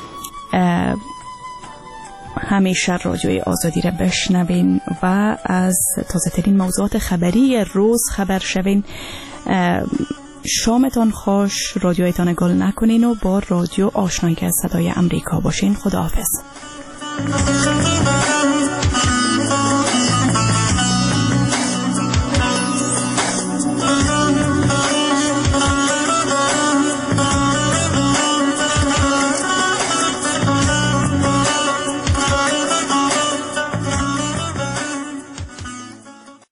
همیشه رادیوی آزادی را بشنوین و از تازه ترین موضوعات خبری روز خبر شوین. شامتان خوش، رادیویتان گل نکنین و با رادیو آشنای صدای امریکا باشین. خداحافظ.